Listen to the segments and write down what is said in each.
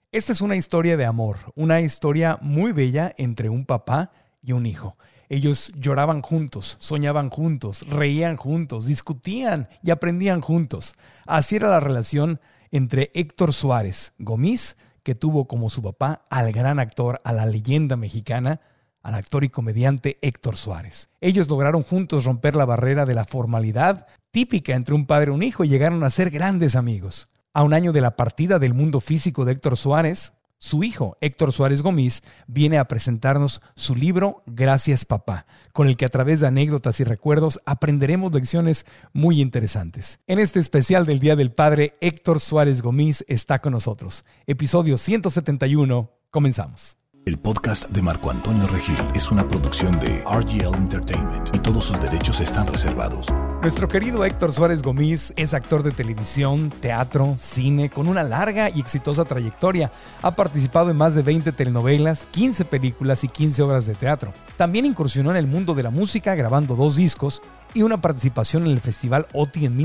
Esta es una historia de amor, una historia muy bella entre un papá y un hijo. Ellos lloraban juntos, soñaban juntos, reían juntos, discutían y aprendían juntos. Así era la relación entre Héctor Suárez Gómez, que tuvo como su papá al gran actor, a la leyenda mexicana, al actor y comediante Héctor Suárez. Ellos lograron juntos romper la barrera de la formalidad típica entre un padre y un hijo y llegaron a ser grandes amigos. A un año de la partida del mundo físico de Héctor Suárez, su hijo, Héctor Suárez Gómez, viene a presentarnos su libro Gracias Papá, con el que a través de anécdotas y recuerdos aprenderemos lecciones muy interesantes. En este especial del Día del Padre, Héctor Suárez Gómez está con nosotros. Episodio 171, comenzamos. El podcast de Marco Antonio Regil es una producción de RGL Entertainment y todos sus derechos están reservados. Nuestro querido Héctor Suárez Gómez es actor de televisión, teatro, cine, con una larga y exitosa trayectoria. Ha participado en más de 20 telenovelas, 15 películas y 15 obras de teatro. También incursionó en el mundo de la música grabando 2 discos y una participación en el Festival OTI en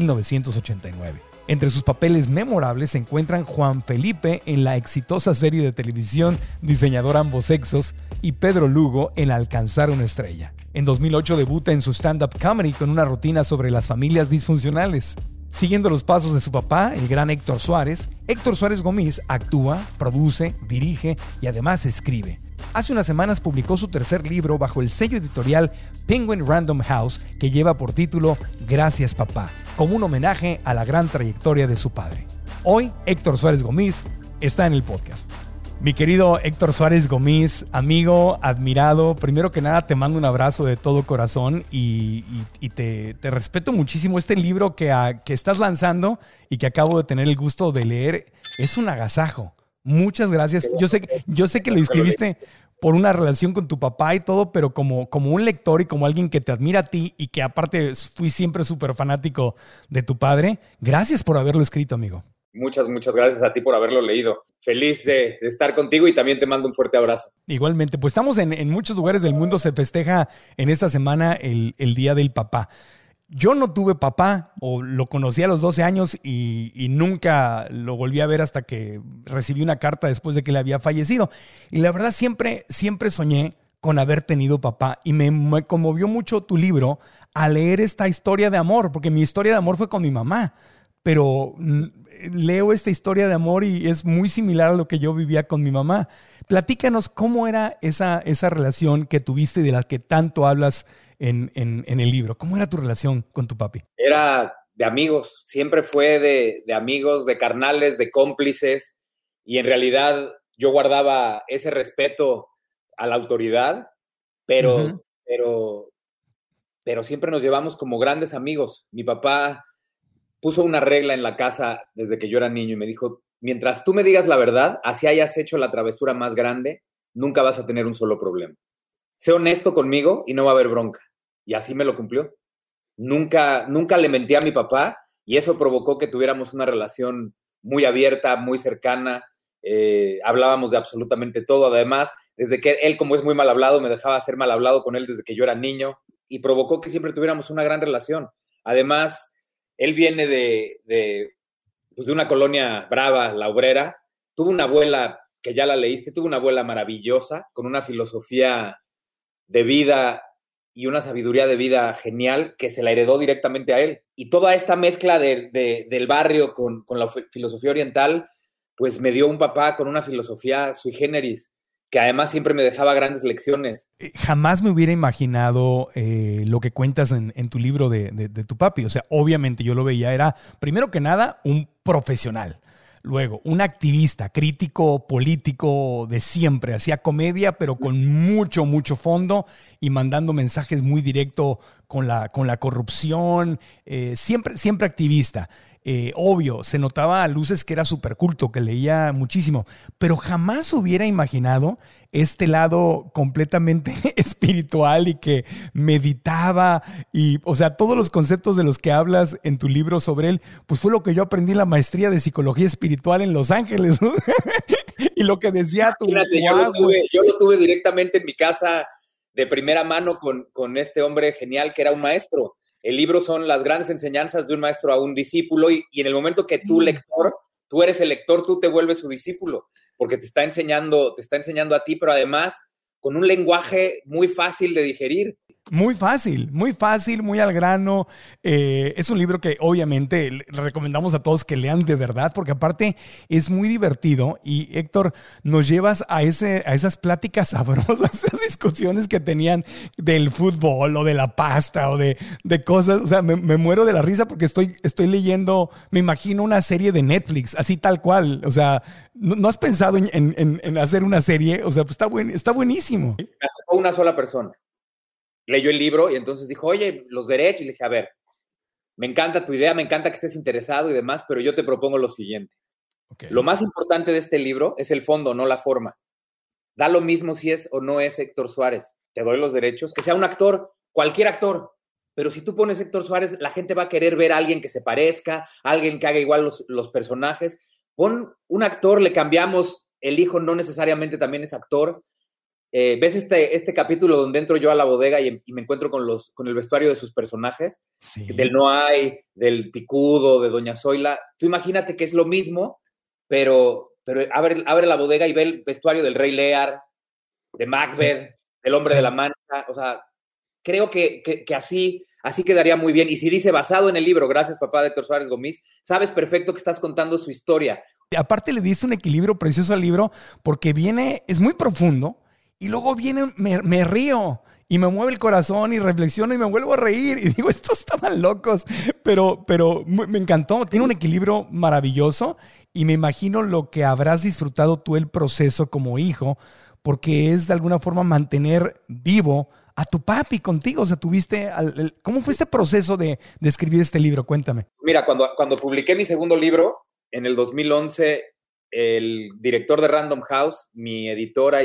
1989. Entre sus papeles memorables se encuentran Juan Felipe en la exitosa serie de televisión Diseñador Ambos Sexos y Pedro Lugo en Alcanzar una Estrella. En 2008 debuta en su stand-up comedy con una rutina sobre las familias disfuncionales. Siguiendo los pasos de su papá, el gran Héctor Suárez Gómez actúa, produce, dirige y además escribe. Hace unas semanas publicó su tercer libro bajo el sello editorial Penguin Random House, que lleva por título Gracias Papá, como un homenaje a la gran trayectoria de su padre. Hoy, Héctor Suárez Gómez está en el podcast. Mi querido Héctor Suárez Gómez, amigo, admirado, primero que nada te mando un abrazo de todo corazón y te respeto muchísimo. Este libro que estás lanzando y que acabo de tener el gusto de leer es un agasajo. Muchas gracias. Yo sé que lo escribiste por una relación con tu papá y todo, pero como un lector y como alguien que te admira a ti y que aparte fui siempre súper fanático de tu padre, gracias por haberlo escrito, amigo. Muchas gracias a ti por haberlo leído. Feliz de estar contigo y también te mando un fuerte abrazo. Igualmente, pues estamos en muchos lugares del mundo, se festeja en esta semana el Día del Papá. Yo no tuve papá, o lo conocí a los 12 años y nunca lo volví a ver hasta que recibí una carta después de que él había fallecido. Y la verdad siempre soñé con haber tenido papá y me conmovió mucho tu libro al leer esta historia de amor, porque mi historia de amor fue con mi mamá, pero leo esta historia de amor y es muy similar a lo que yo vivía con mi mamá. Platícanos cómo era esa relación que tuviste y de la que tanto hablas en el libro. ¿Cómo era tu relación con tu papi? Era de amigos, siempre fue de amigos, de carnales, de cómplices, y en realidad yo guardaba ese respeto a la autoridad, pero siempre nos llevamos como grandes amigos. Mi papá puso una regla en la casa desde que yo era niño y me dijo, mientras tú me digas la verdad, así hayas hecho la travesura más grande, nunca vas a tener un solo problema. Sé honesto conmigo y no va a haber bronca. Y así me lo cumplió. Nunca le mentí a mi papá y eso provocó que tuviéramos una relación muy abierta, muy cercana. Hablábamos de absolutamente todo. Además, desde que él, como es muy mal hablado, me dejaba ser mal hablado con él desde que yo era niño y provocó que siempre tuviéramos una gran relación. Además, él viene de una colonia brava, La Obrera. Tuvo una abuela, que ya la leíste, tuvo una abuela maravillosa, con una filosofía de vida y una sabiduría de vida genial que se la heredó directamente a él. Y toda esta mezcla del barrio con la filosofía oriental, pues me dio un papá con una filosofía sui generis, que además siempre me dejaba grandes lecciones. Jamás me hubiera imaginado lo que cuentas en tu libro de tu papi. O sea, obviamente yo lo veía, era primero que nada un profesional. Luego, un activista, crítico, político de siempre. Hacía comedia, pero con mucho fondo y mandando mensajes muy directos con la corrupción. Siempre activista. Obvio, se notaba a luces que era súper culto, que leía muchísimo. Pero jamás hubiera imaginado este lado completamente espiritual y que meditaba y, o sea, todos los conceptos de los que hablas en tu libro sobre él, pues fue lo que yo aprendí en la maestría de psicología espiritual en Los Ángeles, ¿no? Y lo que decía tu... Yo lo tuve directamente en mi casa de primera mano con este hombre genial que era un maestro. El libro son las grandes enseñanzas de un maestro a un discípulo y en el momento que tú, lector, tú eres el lector, tú te vuelves su discípulo, porque te está enseñando a ti, pero además con un lenguaje muy fácil de digerir. Muy fácil, muy al grano. Es un libro que obviamente le recomendamos a todos que lean de verdad, porque aparte es muy divertido. Y Héctor, nos llevas a esas pláticas sabrosas, esas discusiones que tenían del fútbol o de la pasta o de cosas. O sea, me muero de la risa porque estoy leyendo, me imagino una serie de Netflix, así tal cual. O sea, ¿no has pensado en hacer una serie? O sea, pues está buenísimo. Me acercó una sola persona. Leyó el libro y entonces dijo, oye, los derechos. Y le dije, a ver, me encanta tu idea, me encanta que estés interesado y demás, pero yo te propongo lo siguiente. Okay. Lo más importante de este libro es el fondo, no la forma. Da lo mismo si es o no es Héctor Suárez. Te doy los derechos. Que sea un actor, cualquier actor. Pero si tú pones Héctor Suárez, la gente va a querer ver a alguien que se parezca, alguien que haga igual los personajes. Pon un actor, le cambiamos, el hijo no necesariamente también es actor. ¿Ves este capítulo donde entro yo a la bodega y me encuentro con el vestuario de sus personajes? Sí. Del Noay, del Picudo, de Doña Zoila. Tú imagínate que es lo mismo, pero abre la bodega y ve el vestuario del Rey Lear, de Macbeth, sí. Del Hombre sí. de la Mancha. O sea, creo que así quedaría muy bien. Y si dice basado en el libro, gracias papá de Héctor Suárez Gomis, sabes perfecto que estás contando su historia. Y aparte le diste un equilibrio precioso al libro porque es muy profundo. Y luego viene, me río y me mueve el corazón y reflexiono y me vuelvo a reír. Y digo, estos estaban locos, pero me encantó. Tiene un equilibrio maravilloso y me imagino lo que habrás disfrutado tú el proceso como hijo, porque es de alguna forma mantener vivo a tu papi contigo. O sea, ¿cómo fue este proceso de escribir este libro? Cuéntame. Mira, cuando publiqué mi segundo libro, en el 2011, el director de Random House, mi editora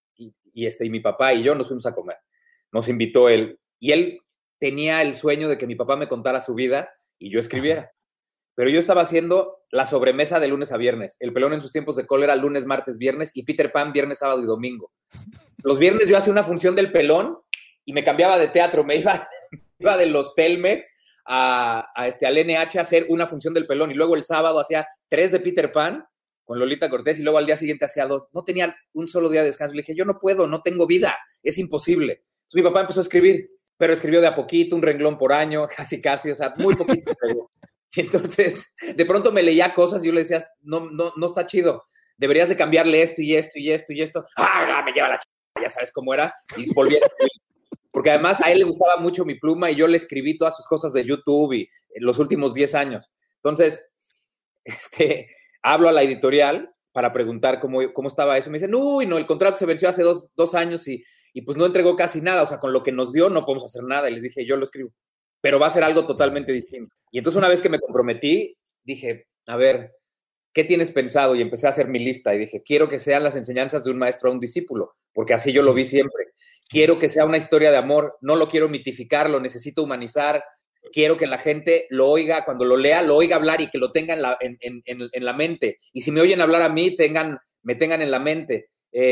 y mi papá y yo nos fuimos a comer. Nos invitó él. Y él tenía el sueño de que mi papá me contara su vida y yo escribiera. Pero yo estaba haciendo la sobremesa de lunes a viernes. El Pelón en sus tiempos de cólera, lunes, martes, viernes. Y Peter Pan, viernes, sábado y domingo. Los viernes yo hacía una función del Pelón y me cambiaba de teatro. Me iba de los Telmex al NH a hacer una función del Pelón. Y luego el sábado hacía 3 de Peter Pan con Lolita Cortés, y luego al día siguiente hacía 2. No tenía un solo día de descanso. Le dije, yo no puedo, no tengo vida, es imposible. Entonces mi papá empezó a escribir, pero escribió de a poquito, un renglón por año, casi, o sea, muy poquito. Y entonces, de pronto me leía cosas y yo le decía, no está chido, deberías de cambiarle esto y esto y esto y esto. ¡Ah, me lleva la ya sabes cómo era! Y volví a escribir. Porque además a él le gustaba mucho mi pluma y yo le escribí todas sus cosas de YouTube y en los últimos 10 años. Entonces, hablo a la editorial para preguntar cómo estaba eso. Me dicen, uy, no, el contrato se venció hace dos años y pues no entregó casi nada. O sea, con lo que nos dio no podemos hacer nada. Y les dije, yo lo escribo. Pero va a ser algo totalmente distinto. Y entonces una vez que me comprometí, dije, a ver, ¿qué tienes pensado? Y empecé a hacer mi lista y dije, quiero que sean las enseñanzas de un maestro a un discípulo, porque así yo lo vi siempre. Quiero que sea una historia de amor. No lo quiero mitificar, lo necesito humanizar. Quiero que la gente lo oiga, cuando lo lea, lo oiga hablar y que lo tenga en la mente. Y si me oyen hablar a mí, me tengan en la mente.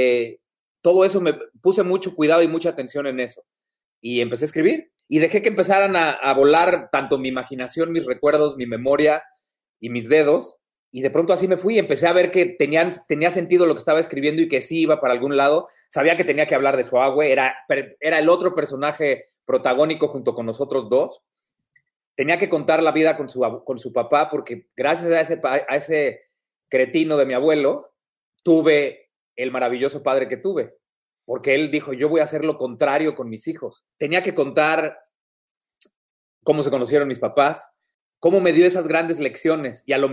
Todo eso, me puse mucho cuidado y mucha atención en eso. Y empecé a escribir. Y dejé que empezaran a volar tanto mi imaginación, mis recuerdos, mi memoria y mis dedos. Y de pronto así me fui. Empecé a ver que tenía sentido lo que estaba escribiendo y que sí iba para algún lado. Sabía que tenía que hablar de Suagüe. Era el otro personaje protagónico junto con nosotros dos. Tenía que contar la vida con su papá porque gracias a ese cretino de mi abuelo, tuve el maravilloso padre que tuve. Porque él dijo, yo voy a hacer lo contrario con mis hijos. Tenía que contar cómo se conocieron mis papás, cómo me dio esas grandes lecciones. Y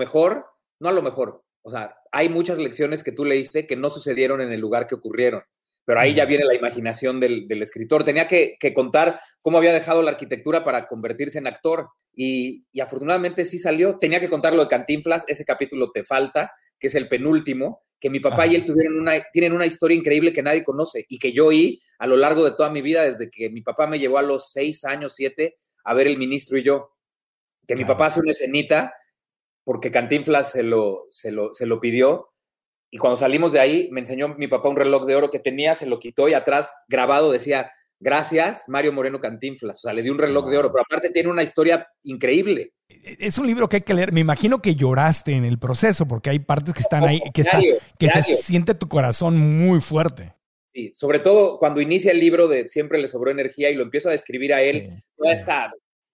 o sea, hay muchas lecciones que tú leíste que no sucedieron en el lugar que ocurrieron. Pero ahí ya viene la imaginación del escritor. Tenía que contar cómo había dejado la arquitectura para convertirse en actor. Y afortunadamente sí salió. Tenía que contar lo de Cantinflas. Ese capítulo te falta, que es el penúltimo, que mi papá y él tienen una historia increíble que nadie conoce y que yo oí a lo largo de toda mi vida, desde que mi papá me llevó a los 6 años, 7, a ver El Ministro y yo. Que mi papá hace una escenita porque Cantinflas se lo pidió. Y cuando salimos de ahí, me enseñó mi papá un reloj de oro que tenía, se lo quitó y atrás grabado decía, gracias, Mario Moreno Cantinflas. O sea, le di un reloj de oro, pero aparte tiene una historia increíble. Es un libro que hay que leer. Me imagino que lloraste en el proceso, porque hay partes que están ahí, que se siente tu corazón muy fuerte. Sí, sobre todo cuando inicia el libro de Siempre le sobró energía y lo empiezo a describir a él, toda esta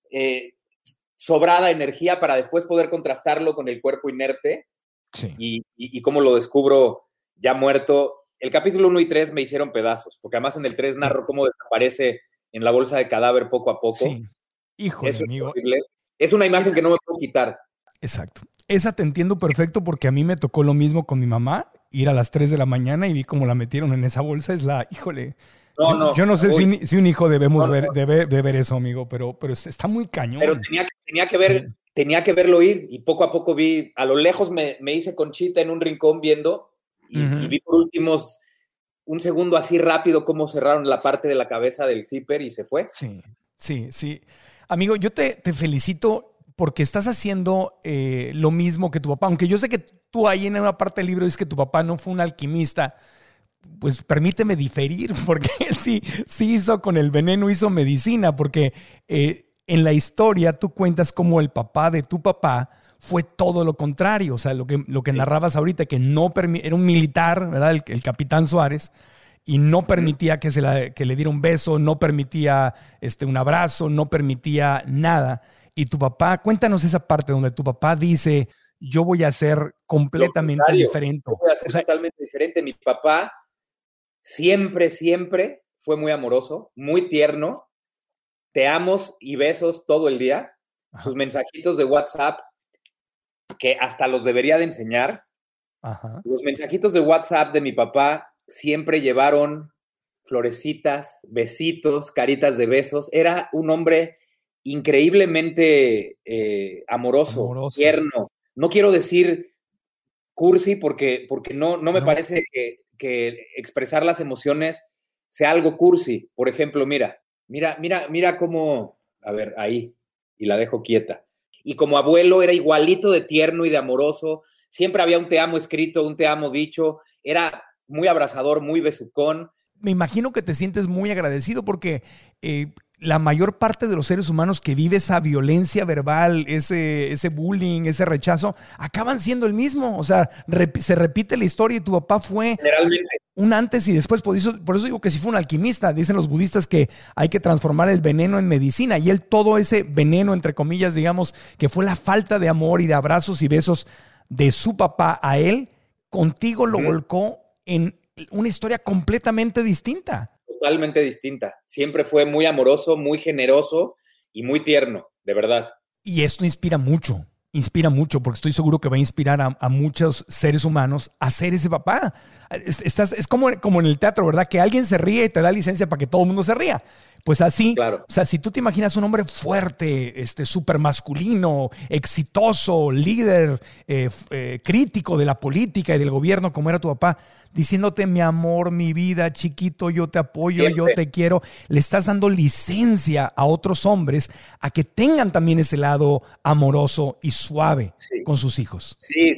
sobrada energía para después poder contrastarlo con el cuerpo inerte y cómo lo descubro ya muerto. El capítulo 1 y 3 me hicieron pedazos, porque además en el 3 narro cómo desaparece en la bolsa de cadáver poco a poco. Sí, híjole, eso amigo. Es horrible. Es una imagen que no me puedo quitar. Exacto. Esa te entiendo perfecto porque a mí me tocó lo mismo con mi mamá, ir a las 3 de la mañana y vi cómo la metieron en esa bolsa. Híjole. Yo no sé si un hijo debe ver eso, amigo, pero está muy cañón. Pero tenía que verlo ir y poco a poco vi, a lo lejos me hice conchita en un rincón viendo y vi por últimos un segundo así rápido cómo cerraron la parte de la cabeza del zipper y se fue. Sí. Amigo, yo te felicito porque estás haciendo lo mismo que tu papá, aunque yo sé que tú ahí en una parte del libro dices que tu papá no fue un alquimista, pues permíteme diferir, porque sí hizo con el veneno, hizo medicina, porque en la historia tú cuentas cómo el papá de tu papá fue todo lo contrario, o sea, lo que narrabas ahorita, que era un militar, ¿verdad? El capitán Suárez, y no permitía que le diera un beso, no permitía un abrazo, no permitía nada. Y tu papá, cuéntanos esa parte donde tu papá dice, yo voy a ser completamente diferente. Yo voy a ser totalmente diferente. Mi papá siempre fue muy amoroso, muy tierno. Te amos y besos todo el día. Ajá. Sus mensajitos de WhatsApp, que hasta los debería de enseñar. Ajá. Los mensajitos de WhatsApp de mi papá siempre llevaron florecitas, besitos, caritas de besos. Era un hombre increíblemente amoroso, tierno. No quiero decir cursi porque no me parece que expresar las emociones sea algo cursi. Por ejemplo, mira cómo, a ver, ahí, y la dejo quieta. Y como abuelo era igualito de tierno y de amoroso. Siempre había un te amo escrito, un te amo dicho. Era muy abrazador, muy besucón. Me imagino que te sientes muy agradecido porque la mayor parte de los seres humanos que vive esa violencia verbal, ese bullying, ese rechazo, acaban siendo el mismo. O sea, se repite la historia y tu papá fue un antes y después. Por eso digo que sí fue un alquimista. Dicen los budistas que hay que transformar el veneno en medicina. Y él, todo ese veneno, entre comillas, digamos, que fue la falta de amor y de abrazos y besos de su papá a él, contigo lo volcó en una historia completamente distinta. Totalmente distinta. Siempre fue muy amoroso, muy generoso y muy tierno, de verdad. Y esto inspira mucho, porque estoy seguro que va a inspirar a muchos seres humanos a ser ese papá. Es como en el teatro, ¿verdad? Que alguien se ríe y te da licencia para que todo el mundo se ría. Pues así, claro. O sea, si tú te imaginas un hombre fuerte, súper masculino, exitoso, líder, crítico de la política y del gobierno como era tu papá, diciéndote, mi amor, mi vida, chiquito, yo te apoyo, siempre. Yo te quiero. Le estás dando licencia a otros hombres a que tengan también ese lado amoroso y suave con sus hijos. Sí.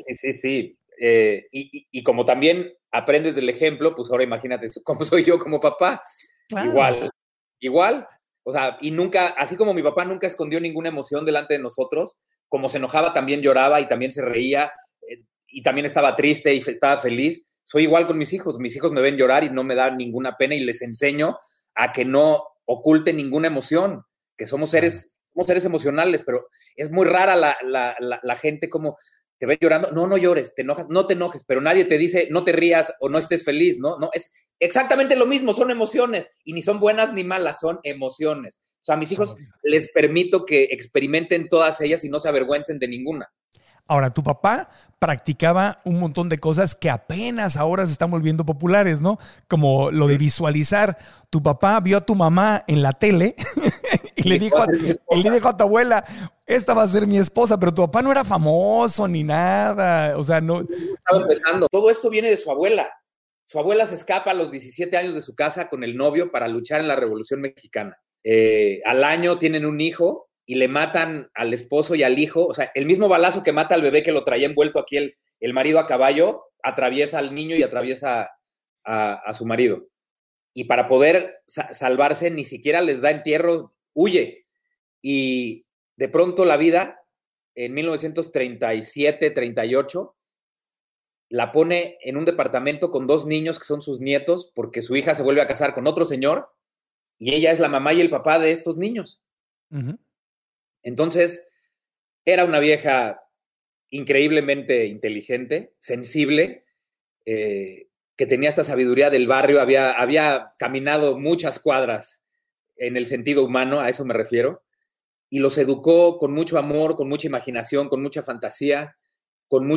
Y como también aprendes del ejemplo, pues ahora imagínate cómo soy yo como papá. Claro. Igual. O sea, y nunca, así como mi papá nunca escondió ninguna emoción delante de nosotros, como se enojaba también lloraba y también se reía y también estaba triste y estaba feliz. Soy igual con mis hijos. Mis hijos me ven llorar y no me da ninguna pena y les enseño a que no oculten ninguna emoción, que somos seres emocionales, pero es muy rara la gente como te ve llorando. No llores, no te enojes, pero nadie te dice no te rías o no estés feliz, ¿no? No, es exactamente lo mismo, son emociones y ni son buenas ni malas, son emociones. O sea, a mis hijos les permito que experimenten todas ellas y no se avergüencen de ninguna. Ahora, tu papá practicaba un montón de cosas que apenas ahora se están volviendo populares, ¿no? Como lo de visualizar. Tu papá vio a tu mamá en la tele y le dijo a tu abuela, esta va a ser mi esposa, pero tu papá no era famoso ni nada. O sea, no. Estaba empezando. Todo esto viene de su abuela. Su abuela se escapa a los 17 años de su casa con el novio para luchar en la Revolución Mexicana. Al año tienen un hijo y le matan al esposo y al hijo. O sea, el mismo balazo que mata al bebé que lo traía envuelto aquí el marido a caballo, atraviesa al niño y atraviesa a su marido. y para poder salvarse ni siquiera les da entierro, huye. Y de pronto la vida, en 1937, 38, la pone en un departamento con 2 niños que son sus nietos, porque su hija se vuelve a casar con otro señor, y ella es la mamá y el papá de estos niños. Uh-huh. Entonces, era una vieja increíblemente inteligente, sensible, que tenía esta sabiduría del barrio, había caminado muchas cuadras en el sentido humano, a eso me refiero, y los educó con mucho amor, con mucha imaginación, con mucha fantasía, con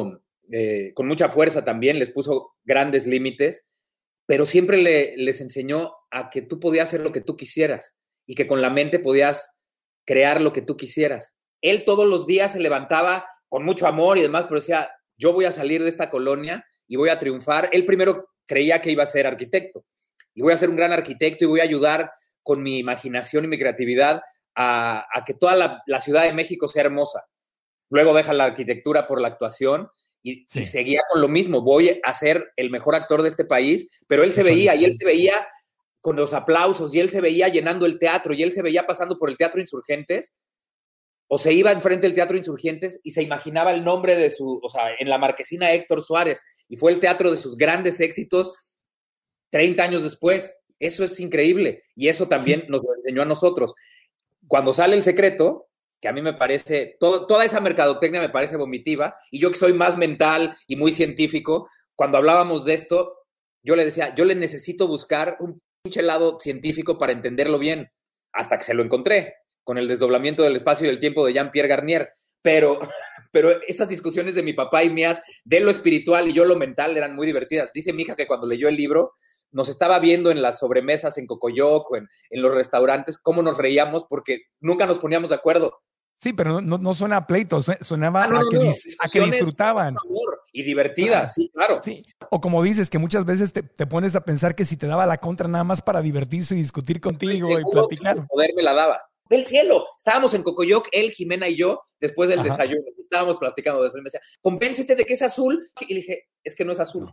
mucha fuerza también, les puso grandes límites, pero siempre les enseñó a que tú podías hacer lo que tú quisieras y que con la mente podías crear lo que tú quisieras. Él todos los días se levantaba con mucho amor y demás, pero decía, yo voy a salir de esta colonia y voy a triunfar. Él primero creía que iba a ser arquitecto y voy a ser un gran arquitecto y voy a ayudar con mi imaginación y mi creatividad a que toda la Ciudad de México sea hermosa. Luego deja la arquitectura por la actuación y seguía con lo mismo. Voy a ser el mejor actor de este país, pero él se veía con los aplausos y él se veía llenando el teatro y él se veía pasando por el Teatro Insurgentes o se iba enfrente del Teatro Insurgentes y se imaginaba el nombre de en la marquesina Héctor Suárez, y fue el teatro de sus grandes éxitos 30 años después. Eso es increíble y eso también nos lo enseñó a nosotros. Cuando sale El Secreto, que a mí me parece, toda esa mercadotecnia me parece vomitiva, y yo que soy más mental y muy científico, cuando hablábamos de esto, yo le decía, yo le necesito buscar un pinche lado científico para entenderlo bien, hasta que se lo encontré, con el desdoblamiento del espacio y del tiempo de Jean-Pierre Garnier, pero esas discusiones de mi papá y mías, de lo espiritual y yo lo mental, eran muy divertidas. Dice mi hija que cuando leyó el libro, nos estaba viendo en las sobremesas en Cocoyoc o en los restaurantes, cómo nos reíamos porque nunca nos poníamos de acuerdo. Sí, pero no suena a pleito, sonaba a que disfrutaban. Amor y divertidas, sí, claro. Sí. O como dices, que muchas veces te pones a pensar que si te daba la contra nada más para divertirse y discutir contigo y platicar. El poder me la daba. Ve el cielo. Estábamos en Cocoyoc, él, Jimena y yo, después del desayuno. Estábamos platicando de eso y me decía, convéncete de que es azul. Y le dije, es que no es azul.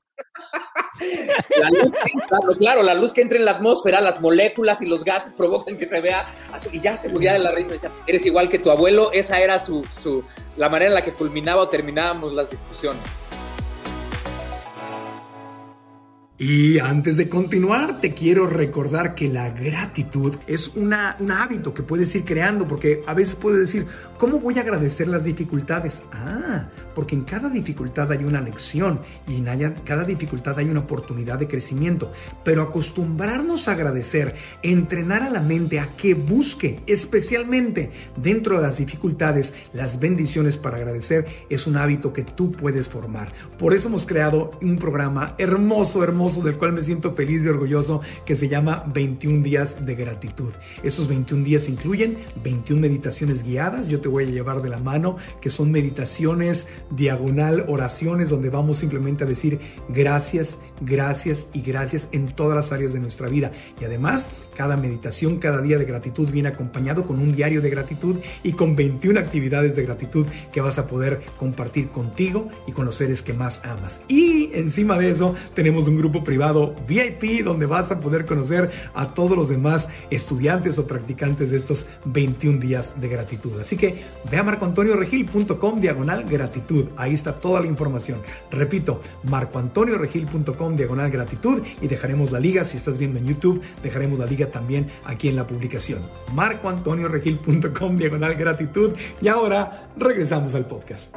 La luz la luz que entra en la atmósfera, las moléculas y los gases provocan que se vea azul. Y ya se moría de la risa. Me decía, eres igual que tu abuelo. Esa era la manera en la que culminaba o terminábamos las discusiones. Y antes de continuar, te quiero recordar que la gratitud es un hábito que puedes ir creando, porque a veces puedes decir, ¿cómo voy a agradecer las dificultades? Porque en cada dificultad hay una lección y en cada dificultad hay una oportunidad de crecimiento. Pero acostumbrarnos a agradecer, entrenar a la mente a que busque, especialmente dentro de las dificultades, las bendiciones para agradecer, es un hábito que tú puedes formar. Por eso hemos creado un programa hermoso, del cual me siento feliz y orgulloso, que se llama 21 días de gratitud. Esos 21 días incluyen 21 meditaciones guiadas. Yo te voy a llevar de la mano, que son meditaciones diagonal oraciones, donde vamos simplemente a decir gracias, gracias y gracias en todas las áreas de nuestra vida. Y además, cada meditación, cada día de gratitud viene acompañado con un diario de gratitud y con 21 actividades de gratitud que vas a poder compartir contigo y con los seres que más amas. Y encima de eso, tenemos un grupo privado VIP donde vas a poder conocer a todos los demás estudiantes o practicantes de estos 21 días de gratitud. Así que ve a marcoantonioregil.com/gratitud. Ahí está toda la información. Repito, marcoantonioregil.com/gratitud, y dejaremos la liga. Si estás viendo en YouTube, dejaremos la liga también aquí en la publicación. marcoantonioregil.com/gratitud. Y ahora regresamos al podcast.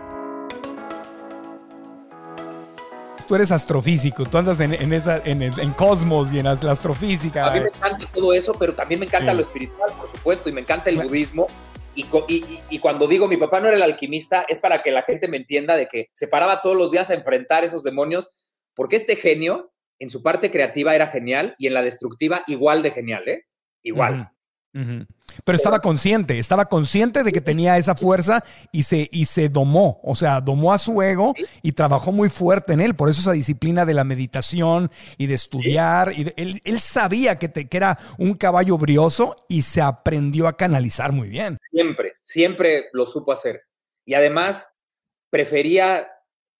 Tú eres astrofísico, tú andas en Cosmos y en la astrofísica. A mí me encanta todo eso, pero también me encanta lo espiritual, por supuesto, y me encanta el budismo. Y cuando digo mi papá no era el alquimista, es para que la gente me entienda de que se paraba todos los días a enfrentar esos demonios, porque este genio, en su parte creativa era genial, y en la destructiva igual de genial, Igual. Pero estaba consciente de que tenía esa fuerza y se domó, o sea, domó a su ego y trabajó muy fuerte en él. Por eso esa disciplina de la meditación y de estudiar. Y él sabía que era un caballo brioso y se aprendió a canalizar muy bien. Siempre lo supo hacer. Y además prefería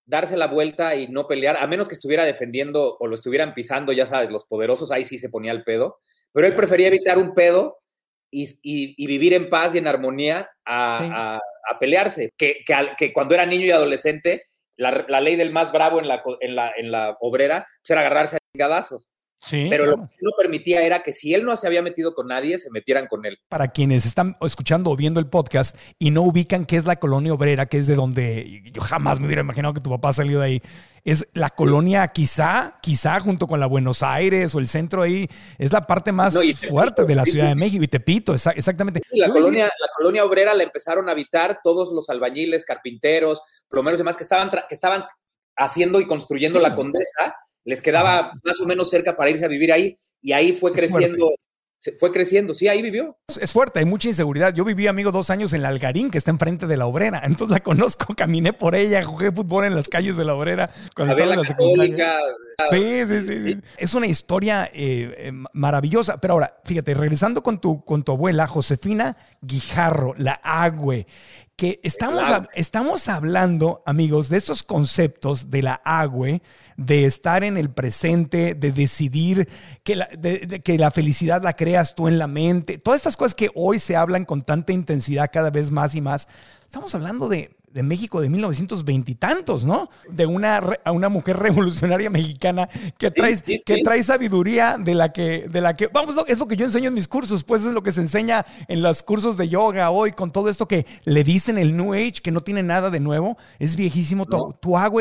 darse la vuelta y no pelear, a menos que estuviera defendiendo o lo estuvieran pisando, ya sabes, los poderosos, ahí sí se ponía el pedo, pero él prefería evitar un pedo y vivir en paz y en armonía a pelearse, que cuando era niño y adolescente, la ley del más bravo en la obrera, pues era agarrarse a chingadazos. Sí, pero claro. lo que no permitía era que si él no se había metido con nadie, se metieran con él. Para quienes están escuchando o viendo el podcast y no ubican qué es la colonia obrera, que es de donde yo jamás me hubiera imaginado que tu papá salió de ahí, es la colonia quizá junto con la Buenos Aires o el centro ahí, es la parte más fuerte de la Ciudad de México, y Tepito, exactamente. Sí, la colonia obrera la empezaron a habitar todos los albañiles, carpinteros, plomeros y demás que estaban haciendo y construyendo la Condesa. Les quedaba más o menos cerca para irse a vivir ahí, y ahí fue creciendo. Fue creciendo, sí, ahí vivió. Es fuerte, hay mucha inseguridad. Yo viví, amigo, 2 años en la Algarín, que está enfrente de la Obrera. Entonces la conozco, caminé por ella, jugué fútbol en las calles de la Obrera cuando estaba en la secundaria. Sí. Es una historia maravillosa. Pero ahora, fíjate, regresando con tu abuela, Josefina Guijarro, la Agüe, que estamos hablando, amigos, de estos conceptos de la Agüe, de estar en el presente, de decidir que la felicidad la creas tú en la mente. Todas estas cosas que hoy se hablan con tanta intensidad cada vez más y más. Estamos hablando de México de 1920 y tantos, ¿no? De una mujer revolucionaria mexicana que trae sabiduría de la que, vamos, es lo que yo enseño en mis cursos, pues es lo que se enseña en los cursos de yoga hoy, con todo esto que le dicen el New Age, que no tiene nada de nuevo, es viejísimo. No.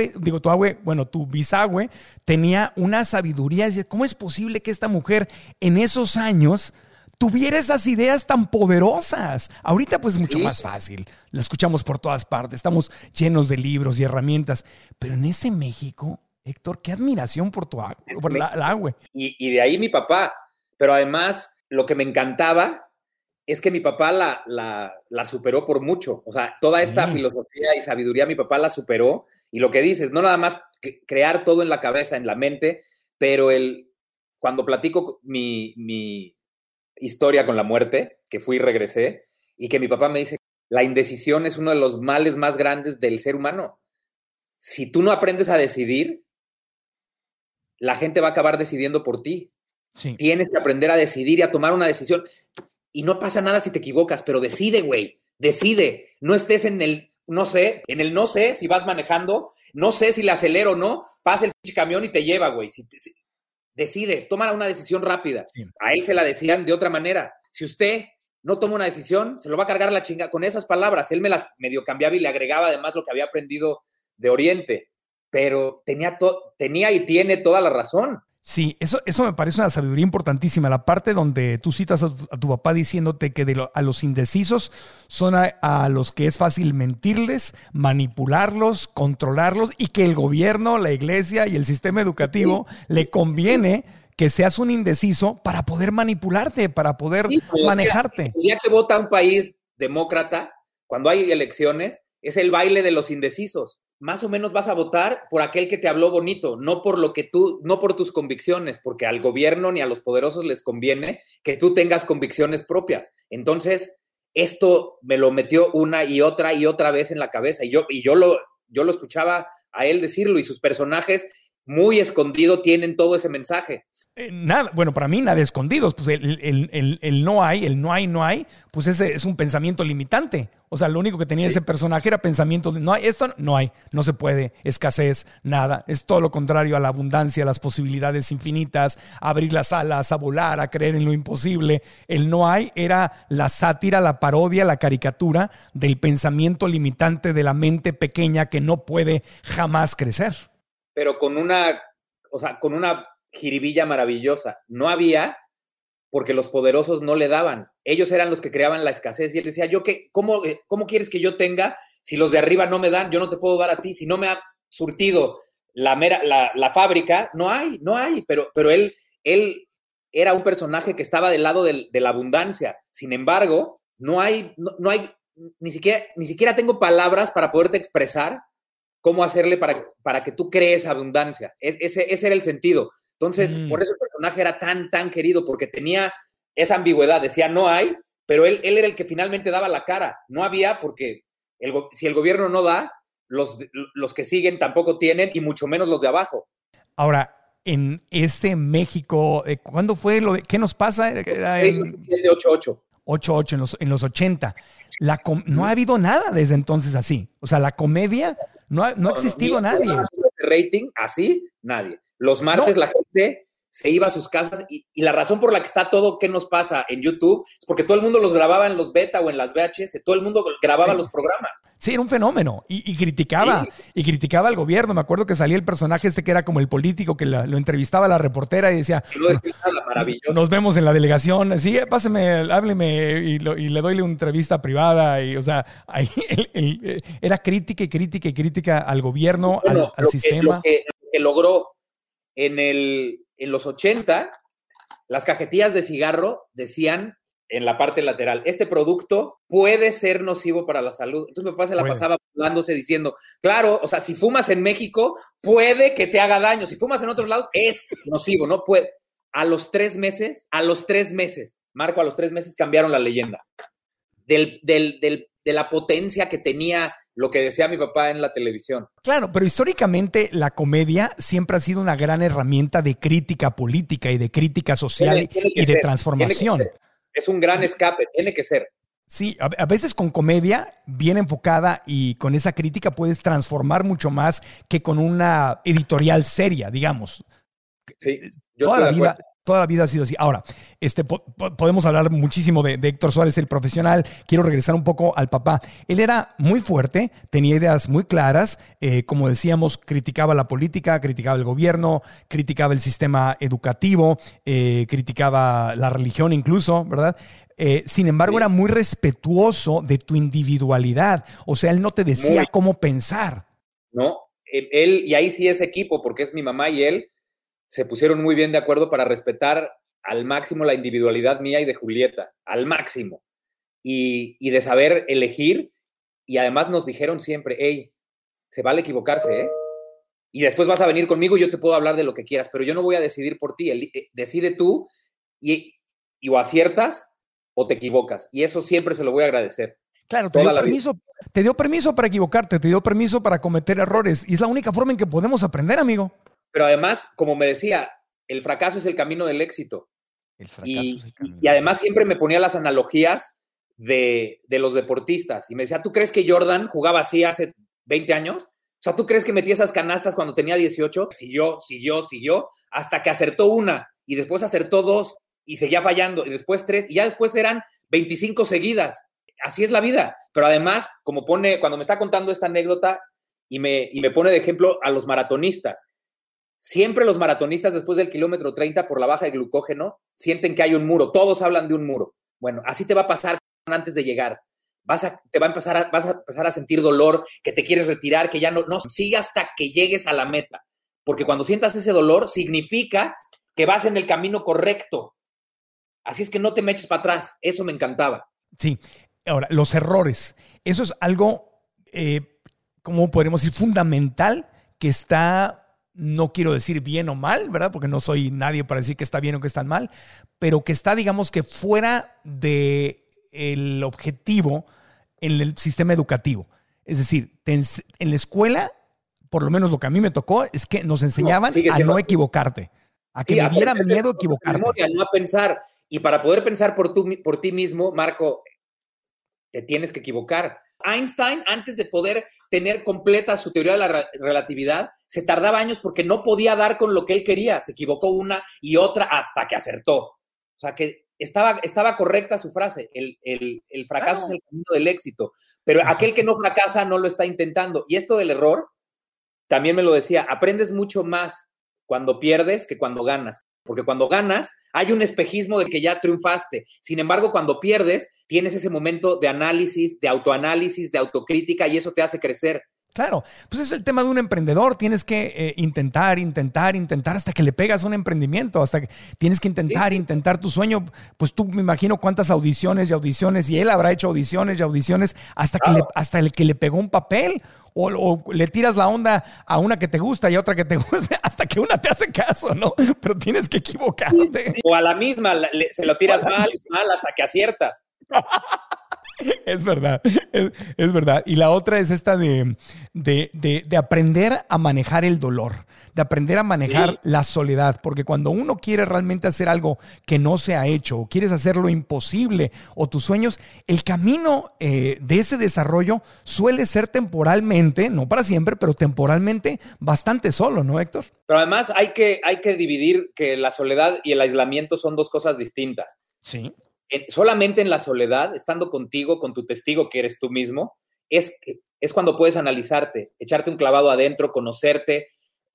Tu bisagüe tenía una sabiduría. ¿Cómo es posible que esta mujer en esos años tuviera esas ideas tan poderosas? Ahorita pues es mucho más fácil, la escuchamos por todas partes, estamos llenos de libros y herramientas, pero en ese México, Héctor, qué admiración por la Agüe. Y de ahí mi papá, pero además lo que me encantaba es que mi papá la superó por mucho, o sea, toda esta filosofía y sabiduría mi papá la superó, y lo que dices, no nada más crear todo en la cabeza, en la mente, pero cuando platico mi historia con la muerte, que fui y regresé, y que mi papá me dice, la indecisión es uno de los males más grandes del ser humano. Si tú no aprendes a decidir, la gente va a acabar decidiendo por ti. Sí. Tienes que aprender a decidir y a tomar una decisión. Y no pasa nada si te equivocas, pero decide, güey. Decide. No estés en el no sé si vas manejando, no sé si le acelero o no, pasa el pinche camión y te lleva, güey. Decide, toma una decisión rápida. Sí. A él se la decían de otra manera. Si usted no toma una decisión, se lo va a cargar la chinga. Con esas palabras, él me las medio cambiaba y le agregaba además lo que había aprendido de Oriente. Pero tenía y tiene toda la razón. Sí, eso me parece una sabiduría importantísima. La parte donde tú citas a tu papá diciéndote que a los indecisos son a los que es fácil mentirles, manipularlos, controlarlos, y que el gobierno, la iglesia y el sistema educativo le conviene que seas un indeciso para poder manipularte, para poder manejarte. El día que vota un país demócrata, cuando hay elecciones, es el baile de los indecisos. Más o menos vas a votar por aquel que te habló bonito, no por tus convicciones, porque al gobierno ni a los poderosos les conviene que tú tengas convicciones propias. Entonces, esto me lo metió una y otra vez en la cabeza, y yo lo escuchaba a él decirlo, y sus personajes muy escondido tienen todo ese mensaje. Para mí nada escondidos, pues el no hay, pues ese es un pensamiento limitante. O sea, lo único que tenía ese personaje era pensamientos de esto no hay, no se puede, escasez, nada. Es todo lo contrario a la abundancia, a las posibilidades infinitas, a abrir las alas, a volar, a creer en lo imposible. El no hay era la sátira, la parodia, la caricatura del pensamiento limitante de la mente pequeña que no puede jamás crecer. Pero con una jiribilla maravillosa. No había, porque los poderosos no le daban. Ellos eran los que creaban la escasez, y él decía, ¿cómo quieres que yo tenga si los de arriba no me dan? Yo no te puedo dar a ti. Si no me ha surtido la fábrica, no hay. Pero él era un personaje que estaba del lado de la abundancia. Sin embargo, no hay, ni siquiera tengo palabras para poderte expresar cómo hacerle para que tú crees abundancia. Ese era el sentido. Entonces, por eso el personaje era tan querido, porque tenía esa ambigüedad. Decía, no hay, pero él era el que finalmente daba la cara. No había, porque si el gobierno no da, los que siguen tampoco tienen, y mucho menos los de abajo. Ahora, en este México, ¿cuándo fue lo de qué nos pasa? Era 8-8. 8-8 en los 80. No ha habido nada desde entonces así. O sea, la comedia no ha existido nadie. Rating así, nadie. Los martes la gente se iba a sus casas y la razón por la que está todo ¿Qué nos pasa? En YouTube es porque todo el mundo los grababa en los beta o en las VHS, todo el mundo grababa los programas. Sí, era un fenómeno y criticaba, y criticaba al gobierno. Me acuerdo que salía el personaje que era como el político que lo entrevistaba a la reportera y decía, nos vemos en la delegación, sí, páseme, hábleme y le doy una entrevista privada. Y, o sea, ahí era crítica y crítica y crítica al gobierno, al sistema. Lo que logró en los 80, las cajetillas de cigarro decían en la parte lateral, este producto puede ser nocivo para la salud. Entonces mi papá se la pasaba burlándose diciendo, claro, o sea, si fumas en México, puede que te haga daño. Si fumas en otros lados, es nocivo, no puede. A los 3 meses, Marco, a los 3 meses cambiaron la leyenda. De la potencia que tenía lo que decía mi papá en la televisión. Claro, pero históricamente la comedia siempre ha sido una gran herramienta de crítica política y de crítica social y de transformación. Es un gran escape, tiene que ser. Sí, a veces con comedia bien enfocada y con esa crítica puedes transformar mucho más que con una editorial seria, digamos. Sí, yo estoy de acuerdo. Toda la vida ha sido así. Ahora, podemos hablar muchísimo de Héctor Suárez, el profesional. Quiero regresar un poco al papá. Él era muy fuerte, tenía ideas muy claras. Como decíamos, criticaba la política, criticaba el gobierno, criticaba el sistema educativo, criticaba la religión incluso, ¿verdad? Sin embargo, era muy respetuoso de tu individualidad. O sea, él no te decía cómo pensar. No, él, y ahí sí es equipo, porque es mi mamá y él, se pusieron muy bien de acuerdo para respetar al máximo la individualidad mía y de Julieta, al máximo, y de saber elegir, y además nos dijeron siempre, hey, se vale equivocarse, ¿eh? Y después vas a venir conmigo y yo te puedo hablar de lo que quieras, pero yo no voy a decidir por ti, decide tú y o aciertas o te equivocas, y eso siempre se lo voy a agradecer. Claro, te dio permiso para equivocarte, te dio permiso para cometer errores, y es la única forma en que podemos aprender, amigo. Pero además, como me decía, el fracaso es el camino del éxito. Y además siempre me ponía las analogías de los deportistas. Y me decía, ¿tú crees que Jordan jugaba así hace 20 años? O sea, ¿tú crees que metía esas canastas cuando tenía 18? Siguió, hasta que acertó una. Y después acertó 2 y seguía fallando. Y después 3. Y ya después eran 25 seguidas. Así es la vida. Pero además, cuando me está contando esta anécdota y me pone de ejemplo a los maratonistas. Siempre los maratonistas después del kilómetro 30 por la baja de glucógeno sienten que hay un muro. Todos hablan de un muro. Bueno, así te va a pasar antes de llegar. Vas a empezar a sentir dolor, que te quieres retirar, que ya no sigue hasta que llegues a la meta. Porque cuando sientas ese dolor significa que vas en el camino correcto. Así es que no te me eches para atrás. Eso me encantaba. Sí. Ahora, los errores. Eso es algo, ¿cómo podríamos decir? Fundamental, que está... No quiero decir bien o mal, ¿verdad? Porque no soy nadie para decir que está bien o que está mal, pero que está, digamos, que fuera del objetivo en el sistema educativo. Es decir, en la escuela, por lo menos lo que a mí me tocó, es que nos enseñaban a no equivocarte, a que me diera miedo equivocarte. No a pensar. Y para poder pensar por ti mismo, Marco, te tienes que equivocar. Einstein, antes de poder tener completa su teoría de la relatividad, se tardaba años porque no podía dar con lo que él quería. Se equivocó una y otra hasta que acertó. O sea, que estaba correcta su frase. El fracaso es el camino del éxito. Pero aquel que no fracasa no lo está intentando. Y esto del error, también me lo decía, aprendes mucho más cuando pierdes que cuando ganas. Porque cuando ganas, hay un espejismo de que ya triunfaste. Sin embargo, cuando pierdes, tienes ese momento de análisis, de autoanálisis, de autocrítica, y eso te hace crecer. Claro, pues es el tema de un emprendedor. Tienes que intentar hasta que le pegas un emprendimiento, hasta que tienes que intentar tu sueño. Pues tú me imagino cuántas audiciones, y él habrá hecho audiciones hasta que le pegó un papel. O le tiras la onda a una que te gusta y a otra que te gusta, hasta que una te hace caso, ¿no? Pero tienes que equivocarte. Sí. O a la misma, se lo tiras mal hasta que aciertas. Es verdad, es verdad. Y la otra es esta de aprender a manejar el dolor, de aprender a manejar la soledad, porque cuando uno quiere realmente hacer algo que no se ha hecho, o quieres hacer lo imposible, o tus sueños, el camino de ese desarrollo suele ser temporalmente, no para siempre, pero temporalmente bastante solo, ¿no, Héctor? Pero además hay que dividir que la soledad y el aislamiento son dos cosas distintas. Sí. Solamente en la soledad, estando contigo, con tu testigo que eres tú mismo, es cuando puedes analizarte, echarte un clavado adentro, conocerte,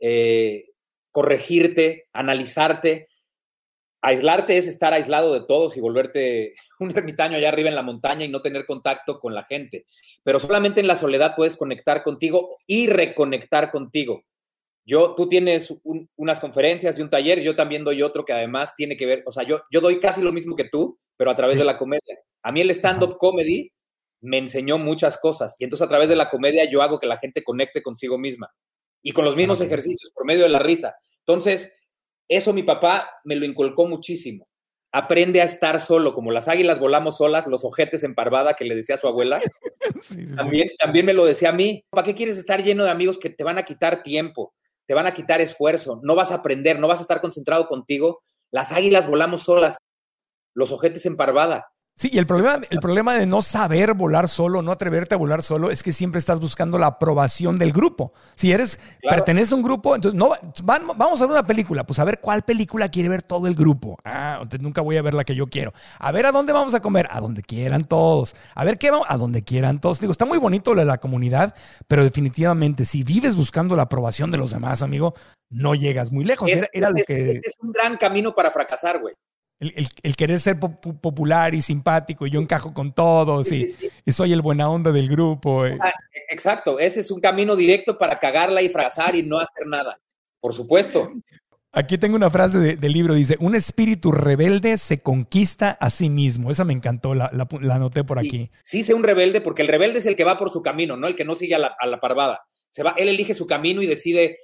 corregirte, analizarte. Aislarte es estar aislado de todos y volverte un ermitaño allá arriba en la montaña y no tener contacto con la gente. Pero solamente en la soledad puedes conectar contigo y reconectar contigo. Tú tienes unas conferencias y un taller, yo también doy otro que además tiene que ver, o sea, yo doy casi lo mismo que tú, pero a través de la comedia. A mí el stand-up comedy me enseñó muchas cosas y entonces a través de la comedia yo hago que la gente conecte consigo misma y con los mismos ejercicios por medio de la risa. Entonces, eso mi papá me lo inculcó muchísimo. Aprende a estar solo, como las águilas volamos solas, los ojetes en parvada que le decía a su abuela. Sí. También me lo decía a mí. ¿Para qué quieres estar lleno de amigos que te van a quitar tiempo? Te van a quitar esfuerzo, no vas a aprender, no vas a estar concentrado contigo. Las águilas volamos solas, los ojetes en parvada. Sí, y el problema de no saber volar solo, no atreverte a volar solo, es que siempre estás buscando la aprobación del grupo. Si perteneces a un grupo, entonces vamos a ver una película, pues a ver cuál película quiere ver todo el grupo. Entonces nunca voy a ver la que yo quiero. A ver a dónde vamos a comer, a donde quieran todos. A ver qué vamos, a donde quieran todos. Digo, está muy bonito lo de la comunidad, pero definitivamente si vives buscando la aprobación de los demás, amigo, no llegas muy lejos. Es un gran camino para fracasar, güey. El querer ser popular y simpático, y yo encajo con todos, sí. Y soy el buena onda del grupo. Exacto, ese es un camino directo para cagarla y fracasar y no hacer nada. Por supuesto. Aquí tengo una frase del libro, dice, un espíritu rebelde se conquista a sí mismo. Esa me encantó, la anoté por aquí. Sí, sé un rebelde, porque el rebelde es el que va por su camino, no el que no sigue a la parvada. Él elige su camino y decide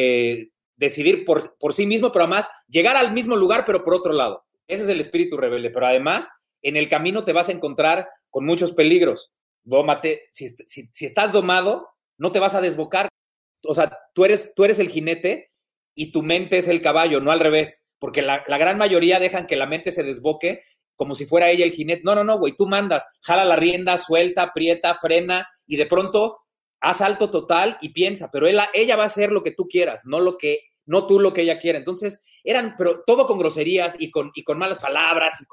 decidir por sí mismo, pero además llegar al mismo lugar, pero por otro lado. Ese es el espíritu rebelde, pero además en el camino te vas a encontrar con muchos peligros. Dómate, si estás domado, no te vas a desbocar. O sea, tú eres el jinete y tu mente es el caballo, no al revés, porque la gran mayoría dejan que la mente se desboque como si fuera ella el jinete. No, güey, tú mandas, jala la rienda, suelta, aprieta, frena y de pronto haz salto total y piensa, pero ella va a hacer lo que tú quieras, no tú lo que ella quiere. Entonces, pero todo con groserías y con malas palabras y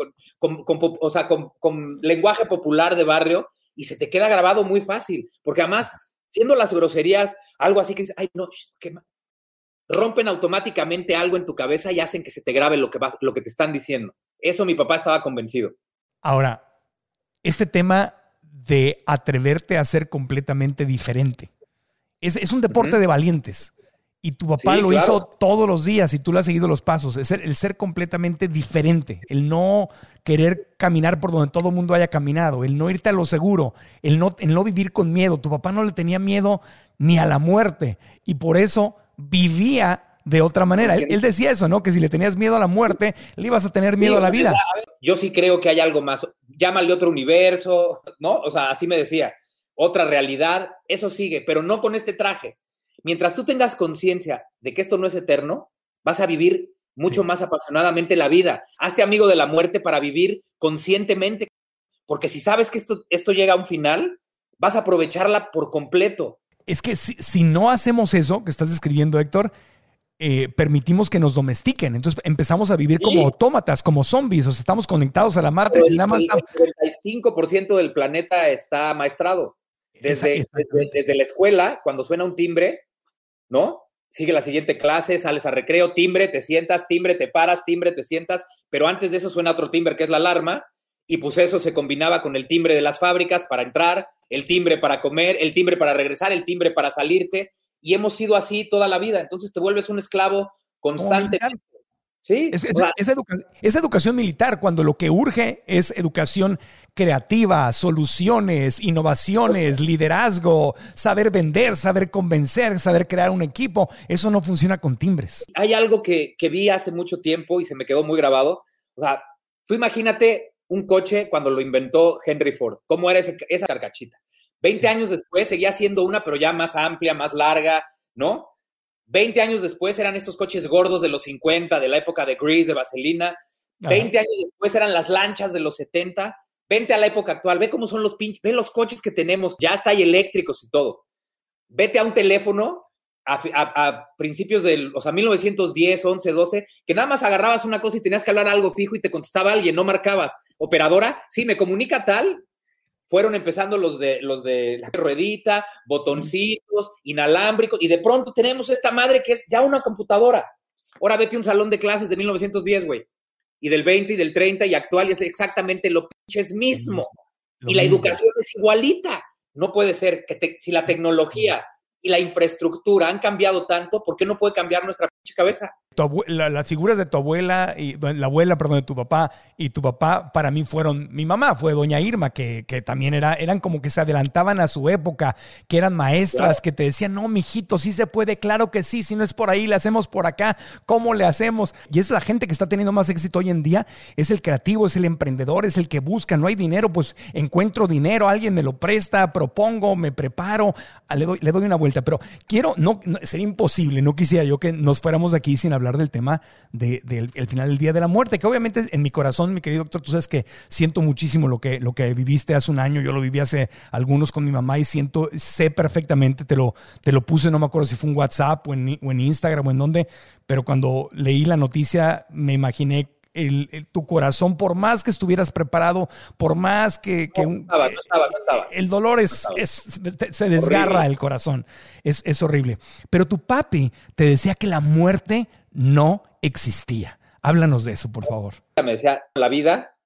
con lenguaje popular de barrio, y se te queda grabado muy fácil, porque además, siendo las groserías algo así que dices, ay, no, rompen automáticamente algo en tu cabeza y hacen que se te grabe lo que te están diciendo. Eso mi papá estaba convencido. Ahora, este tema de atreverte a ser completamente diferente, es un deporte de valientes. Y tu papá lo hizo todos los días y tú le has seguido los pasos. Es el ser completamente diferente, el no querer caminar por donde todo el mundo haya caminado, el no irte a lo seguro, el no vivir con miedo. Tu papá no le tenía miedo ni a la muerte y por eso vivía de otra manera. Él decía eso, ¿no? Que si le tenías miedo a la muerte, le ibas a tener miedo a la vida. Yo sí creo que hay algo más. Llámale otro universo, ¿no? O sea, así me decía. Otra realidad, eso sigue, pero no con este traje. Mientras tú tengas conciencia de que esto no es eterno, vas a vivir mucho más apasionadamente la vida. Hazte amigo de la muerte para vivir conscientemente, porque si sabes que esto llega a un final, vas a aprovecharla por completo. Es que si no hacemos eso que estás describiendo, Héctor, permitimos que nos domestiquen. Entonces empezamos a vivir como autómatas, como zombies, o sea, estamos conectados a la Matrix. El 95% del planeta está maestrado. Desde la escuela, cuando suena un timbre, ¿no? Sigue la siguiente clase, sales a recreo, timbre, te sientas, timbre, te paras, timbre, te sientas, pero antes de eso suena otro timbre que es la alarma, y pues eso se combinaba con el timbre de las fábricas para entrar, el timbre para comer, el timbre para regresar, el timbre para salirte, y hemos sido así toda la vida. Entonces te vuelves un esclavo constante. Sí, es educación militar, cuando lo que urge es educación creativa, soluciones, innovaciones, liderazgo, saber vender, saber convencer, saber crear un equipo. Eso no funciona con timbres. Hay algo que vi hace mucho tiempo y se me quedó muy grabado. O sea, tú imagínate un coche cuando lo inventó Henry Ford. ¿Cómo era esa carcachita? 20 años después seguía siendo una, pero ya más amplia, más larga, ¿no? 20 años después eran estos coches gordos de los 50, de la época de Grease, de Vaselina. 20 años después eran las lanchas de los 70. Vente a la época actual, ve cómo son los pinches, ve los coches que tenemos, ya hasta hay eléctricos y todo. Vete a un teléfono a principios del, 1910, 11, 12, que nada más agarrabas una cosa y tenías que hablar algo fijo y te contestaba alguien, no marcabas. Operadora, sí, me comunica tal. Fueron empezando los de la ruedita, botoncitos, inalámbricos, y de pronto tenemos esta madre que es ya una computadora. Ahora vete a un salón de clases de 1910, güey, y del 20 y del 30 y actual, y es exactamente lo pinches mismo. Y la educación es igualita. No puede ser que si la tecnología y la infraestructura han cambiado tanto, ¿por qué no puede cambiar nuestra pinche cabeza? Las figuras de tu abuela, la abuela, perdón, de tu papá y tu papá, para mí fueron, mi mamá fue doña Irma, que también eran como que se adelantaban a su época, que eran maestras, claro, que te decían, no, mijito, sí se puede, claro que sí, si no es por ahí, le hacemos por acá, ¿cómo le hacemos? Y es la gente que está teniendo más éxito hoy en día, es el creativo, es el emprendedor, es el que busca, no hay dinero, pues encuentro dinero, alguien me lo presta, propongo, me preparo, le doy una vuelta, pero no, sería imposible, no quisiera yo que nos fuéramos de aquí sin hablar del tema del final del día de la muerte, que obviamente en mi corazón, mi querido doctor, tú sabes que siento muchísimo lo que viviste hace un año, yo lo viví hace algunos con mi mamá y sé perfectamente, te lo puse, no me acuerdo si fue en WhatsApp o en Instagram o en dónde, pero cuando leí la noticia me imaginé tu corazón, por más que estuvieras preparado, por más que no estaba. El dolor se desgarra horrible. El corazón, es horrible. Pero tu papi te decía que la muerte no existía. Háblanos de eso, por favor. Me decía, la vida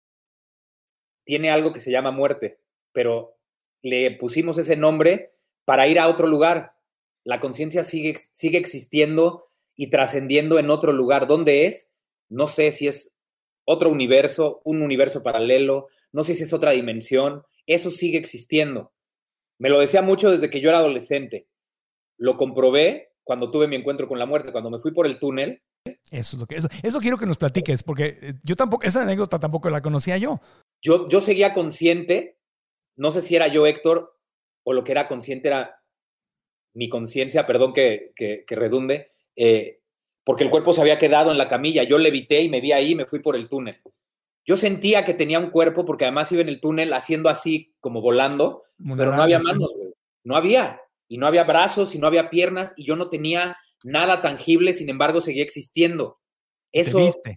tiene algo que se llama muerte, pero le pusimos ese nombre para ir a otro lugar. La conciencia sigue existiendo y trascendiendo en otro lugar. ¿Dónde es? No sé si es otro universo, un universo paralelo, no sé si es otra dimensión, eso sigue existiendo. Me lo decía mucho desde que yo era adolescente. Lo comprobé cuando tuve mi encuentro con la muerte, cuando me fui por el túnel. Eso quiero que nos platiques, porque yo tampoco, esa anécdota tampoco la conocía yo. Yo seguía consciente, no sé si era yo, Héctor, o lo que era consciente era mi conciencia, perdón que redunde, porque el cuerpo se había quedado en la camilla. Yo levité y me vi ahí y me fui por el túnel. Yo sentía que tenía un cuerpo porque además iba en el túnel haciendo así, como volando, pero no había manos, güey. No había. Y no había brazos y no había piernas y yo no tenía nada tangible, sin embargo seguía existiendo. Eso. ¿Te viste?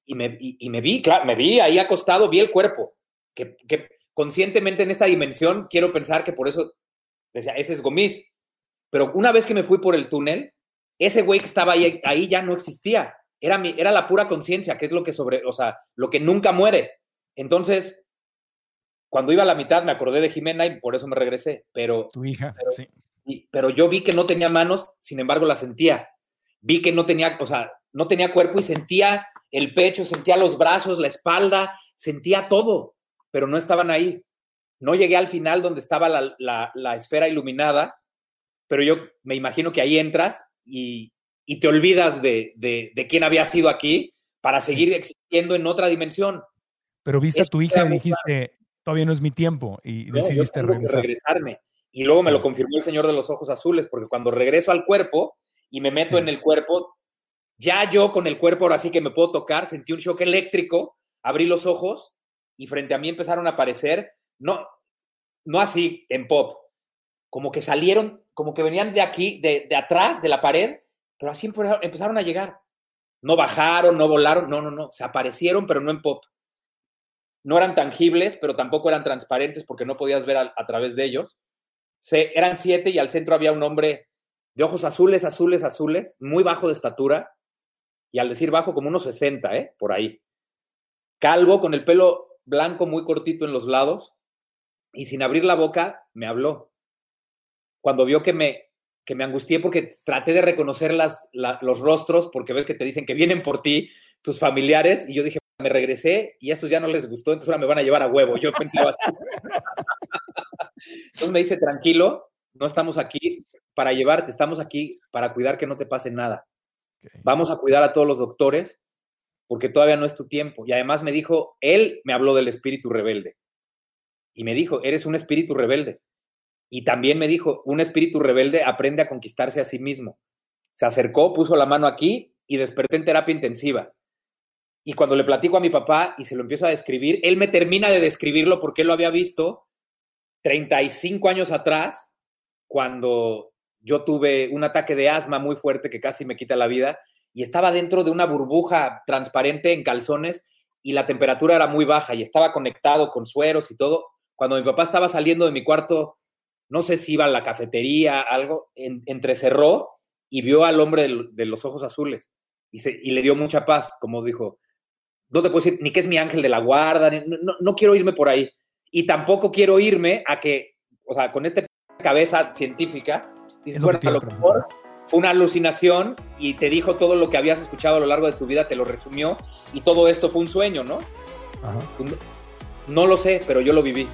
Y me vi, claro, me vi ahí acostado, vi el cuerpo. Que conscientemente en esta dimensión quiero pensar que por eso decía, ese es Gomis. Pero una vez que me fui por el túnel, ese güey que estaba ahí ya no existía. Era la pura conciencia, que es lo que nunca muere. Entonces, cuando iba a la mitad me acordé de Jimena y por eso me regresé. Pero tu hija, sí. Pero yo vi que no tenía manos, sin embargo la sentía. Vi que no tenía cuerpo y sentía el pecho, sentía los brazos, la espalda, sentía todo, pero no estaban ahí. No llegué al final donde estaba la esfera iluminada, pero yo me imagino que ahí entras y te olvidas de quién había sido aquí para seguir existiendo en otra dimensión. Pero viste a tu hija y dijiste, todavía no es mi tiempo, y decidiste regresarme. Y luego me lo confirmó el señor de los ojos azules, porque cuando regreso al cuerpo y me meto en el cuerpo, ya yo con el cuerpo ahora sí que me puedo tocar, sentí un shock eléctrico, abrí los ojos y frente a mí empezaron a aparecer, no así en pop, como que salieron, como que venían de aquí, de atrás, de la pared, pero así empezaron a llegar. No bajaron, no volaron, no, se aparecieron, pero no en pop. No eran tangibles, pero tampoco eran transparentes porque no podías ver a través de ellos. Eran 7 y al centro había un hombre de ojos azules, muy bajo de estatura, y al decir bajo, como unos 60, por ahí. Calvo, con el pelo blanco muy cortito en los lados, y sin abrir la boca, me habló. Cuando vio que me angustié porque traté de reconocer los rostros, porque ves que te dicen que vienen por ti tus familiares, y yo dije, me regresé, y a estos ya no les gustó, entonces ahora me van a llevar a huevo. Yo pensaba así. Entonces me dice, tranquilo, no estamos aquí para llevarte, estamos aquí para cuidar que no te pase nada. Okay. Vamos a cuidar a todos los doctores porque todavía no es tu tiempo. Y además me dijo, él me habló del espíritu rebelde. Y me dijo, eres un espíritu rebelde. Y también me dijo, un espíritu rebelde aprende a conquistarse a sí mismo. Se acercó, puso la mano aquí y desperté en terapia intensiva. Y cuando le platico a mi papá y se lo empiezo a describir, él me termina de describirlo porque él lo había visto 35 años atrás, cuando yo tuve un ataque de asma muy fuerte que casi me quita la vida y estaba dentro de una burbuja transparente en calzones y la temperatura era muy baja y estaba conectado con sueros y todo. Cuando mi papá estaba saliendo de mi cuarto, no sé si iba a la cafetería, algo, entrecerró y vio al hombre de los ojos azules y le dio mucha paz, como dijo, no te puedo decir ni que es mi ángel de la guarda, no quiero irme por ahí. Y tampoco quiero irme a que, o sea, con esta cabeza científica, dices, bueno, a lo mejor fue una alucinación y te dijo todo lo que habías escuchado a lo largo de tu vida, te lo resumió y todo esto fue un sueño, ¿no? Ajá. No lo sé, pero yo lo viví.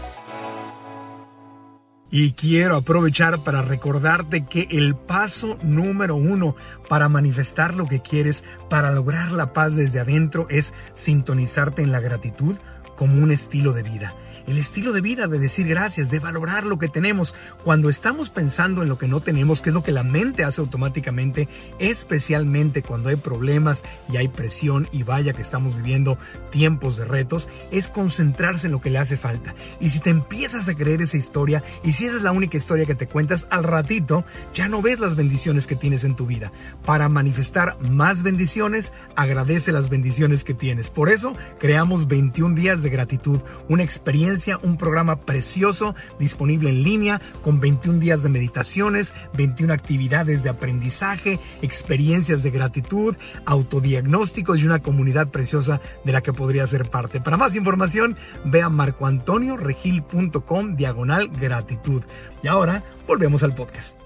Y quiero aprovechar para recordarte que el paso número 1 para manifestar lo que quieres, para lograr la paz desde adentro, es sintonizarte en la gratitud como un estilo de vida. El estilo de vida de decir gracias, de valorar lo que tenemos. Cuando estamos pensando en lo que no tenemos, que es lo que la mente hace automáticamente, especialmente cuando hay problemas y hay presión y vaya que estamos viviendo tiempos de retos, es concentrarse en lo que le hace falta. Y si te empiezas a creer esa historia y si esa es la única historia que te cuentas, al ratito ya no ves las bendiciones que tienes en tu vida. Para manifestar más bendiciones, agradece las bendiciones que tienes. Por eso creamos 21 días de gratitud, una experiencia, un programa precioso disponible en línea con 21 días de meditaciones, 21 actividades de aprendizaje, experiencias de gratitud, autodiagnósticos y una comunidad preciosa de la que podría ser parte. Para más información, ve a marcoantonioregil.com/gratitud. Y ahora volvemos al podcast.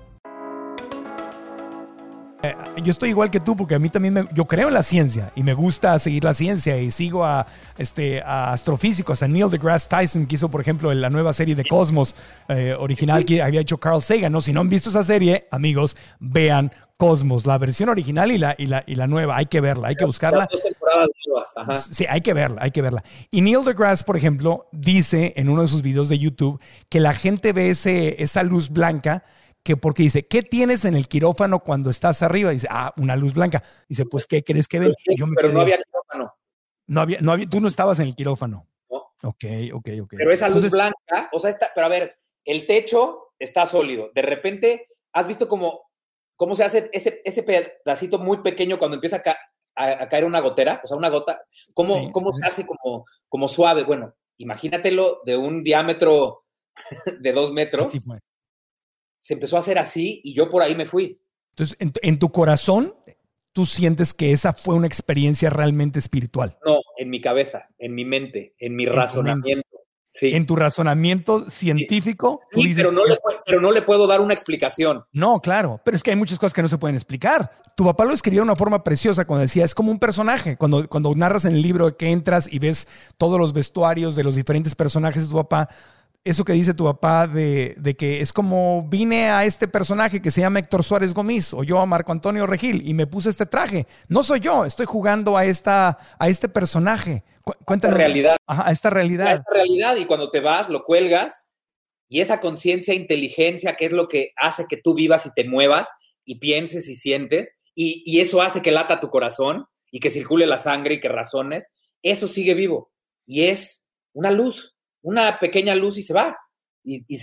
Yo estoy igual que tú porque a mí también yo creo en la ciencia y me gusta seguir la ciencia y sigo a astrofísicos, a Neil deGrasse Tyson, que hizo, por ejemplo, la nueva serie de Cosmos original que había hecho Carl Sagan, ¿no? Si no han visto esa serie, amigos, vean Cosmos, la versión original y la nueva. Hay que verla, hay que buscarla. 2 temporadas nuevas. Ajá. Sí, hay que verla. Y Neil deGrasse, por ejemplo, dice en uno de sus videos de YouTube que la gente ve esa luz blanca, que porque dice, ¿qué tienes en el quirófano cuando estás arriba? Dice, una luz blanca. Dice, pues, ¿qué crees que ven? Pero no había quirófano. No había, tú no estabas en el quirófano. No. Ok. Pero esa luz blanca, o sea, pero a ver, el techo está sólido. De repente, ¿has visto cómo se hace ese pedacito muy pequeño cuando empieza a caer una gotera? O sea, una gota. ¿Cómo se hace como suave? Bueno, imagínatelo de un diámetro de 2 metros. Así fue. Se empezó a hacer así y yo por ahí me fui. Entonces, en tu corazón, ¿tú sientes que esa fue una experiencia realmente espiritual? No, en mi cabeza, en mi mente, en mi razonamiento. Sí. En tu razonamiento científico. Sí, dices, pero no le puedo dar una explicación. No, claro, pero es que hay muchas cosas que no se pueden explicar. Tu papá lo escribió de una forma preciosa cuando decía, es como un personaje. Cuando narras en el libro que entras y ves todos los vestuarios de los diferentes personajes de tu papá, eso que dice tu papá de que es como vine a este personaje que se llama Héctor Suárez Gómez o yo a Marco Antonio Regil y me puse este traje. No soy yo, estoy jugando a este personaje. Cuéntame. Realidad. Ajá, a esta realidad. A esta realidad, y cuando te vas, lo cuelgas y esa conciencia, inteligencia, que es lo que hace que tú vivas y te muevas y pienses y sientes y eso hace que lata tu corazón y que circule la sangre y que razones, eso sigue vivo y es una luz. Una pequeña luz y se va. Y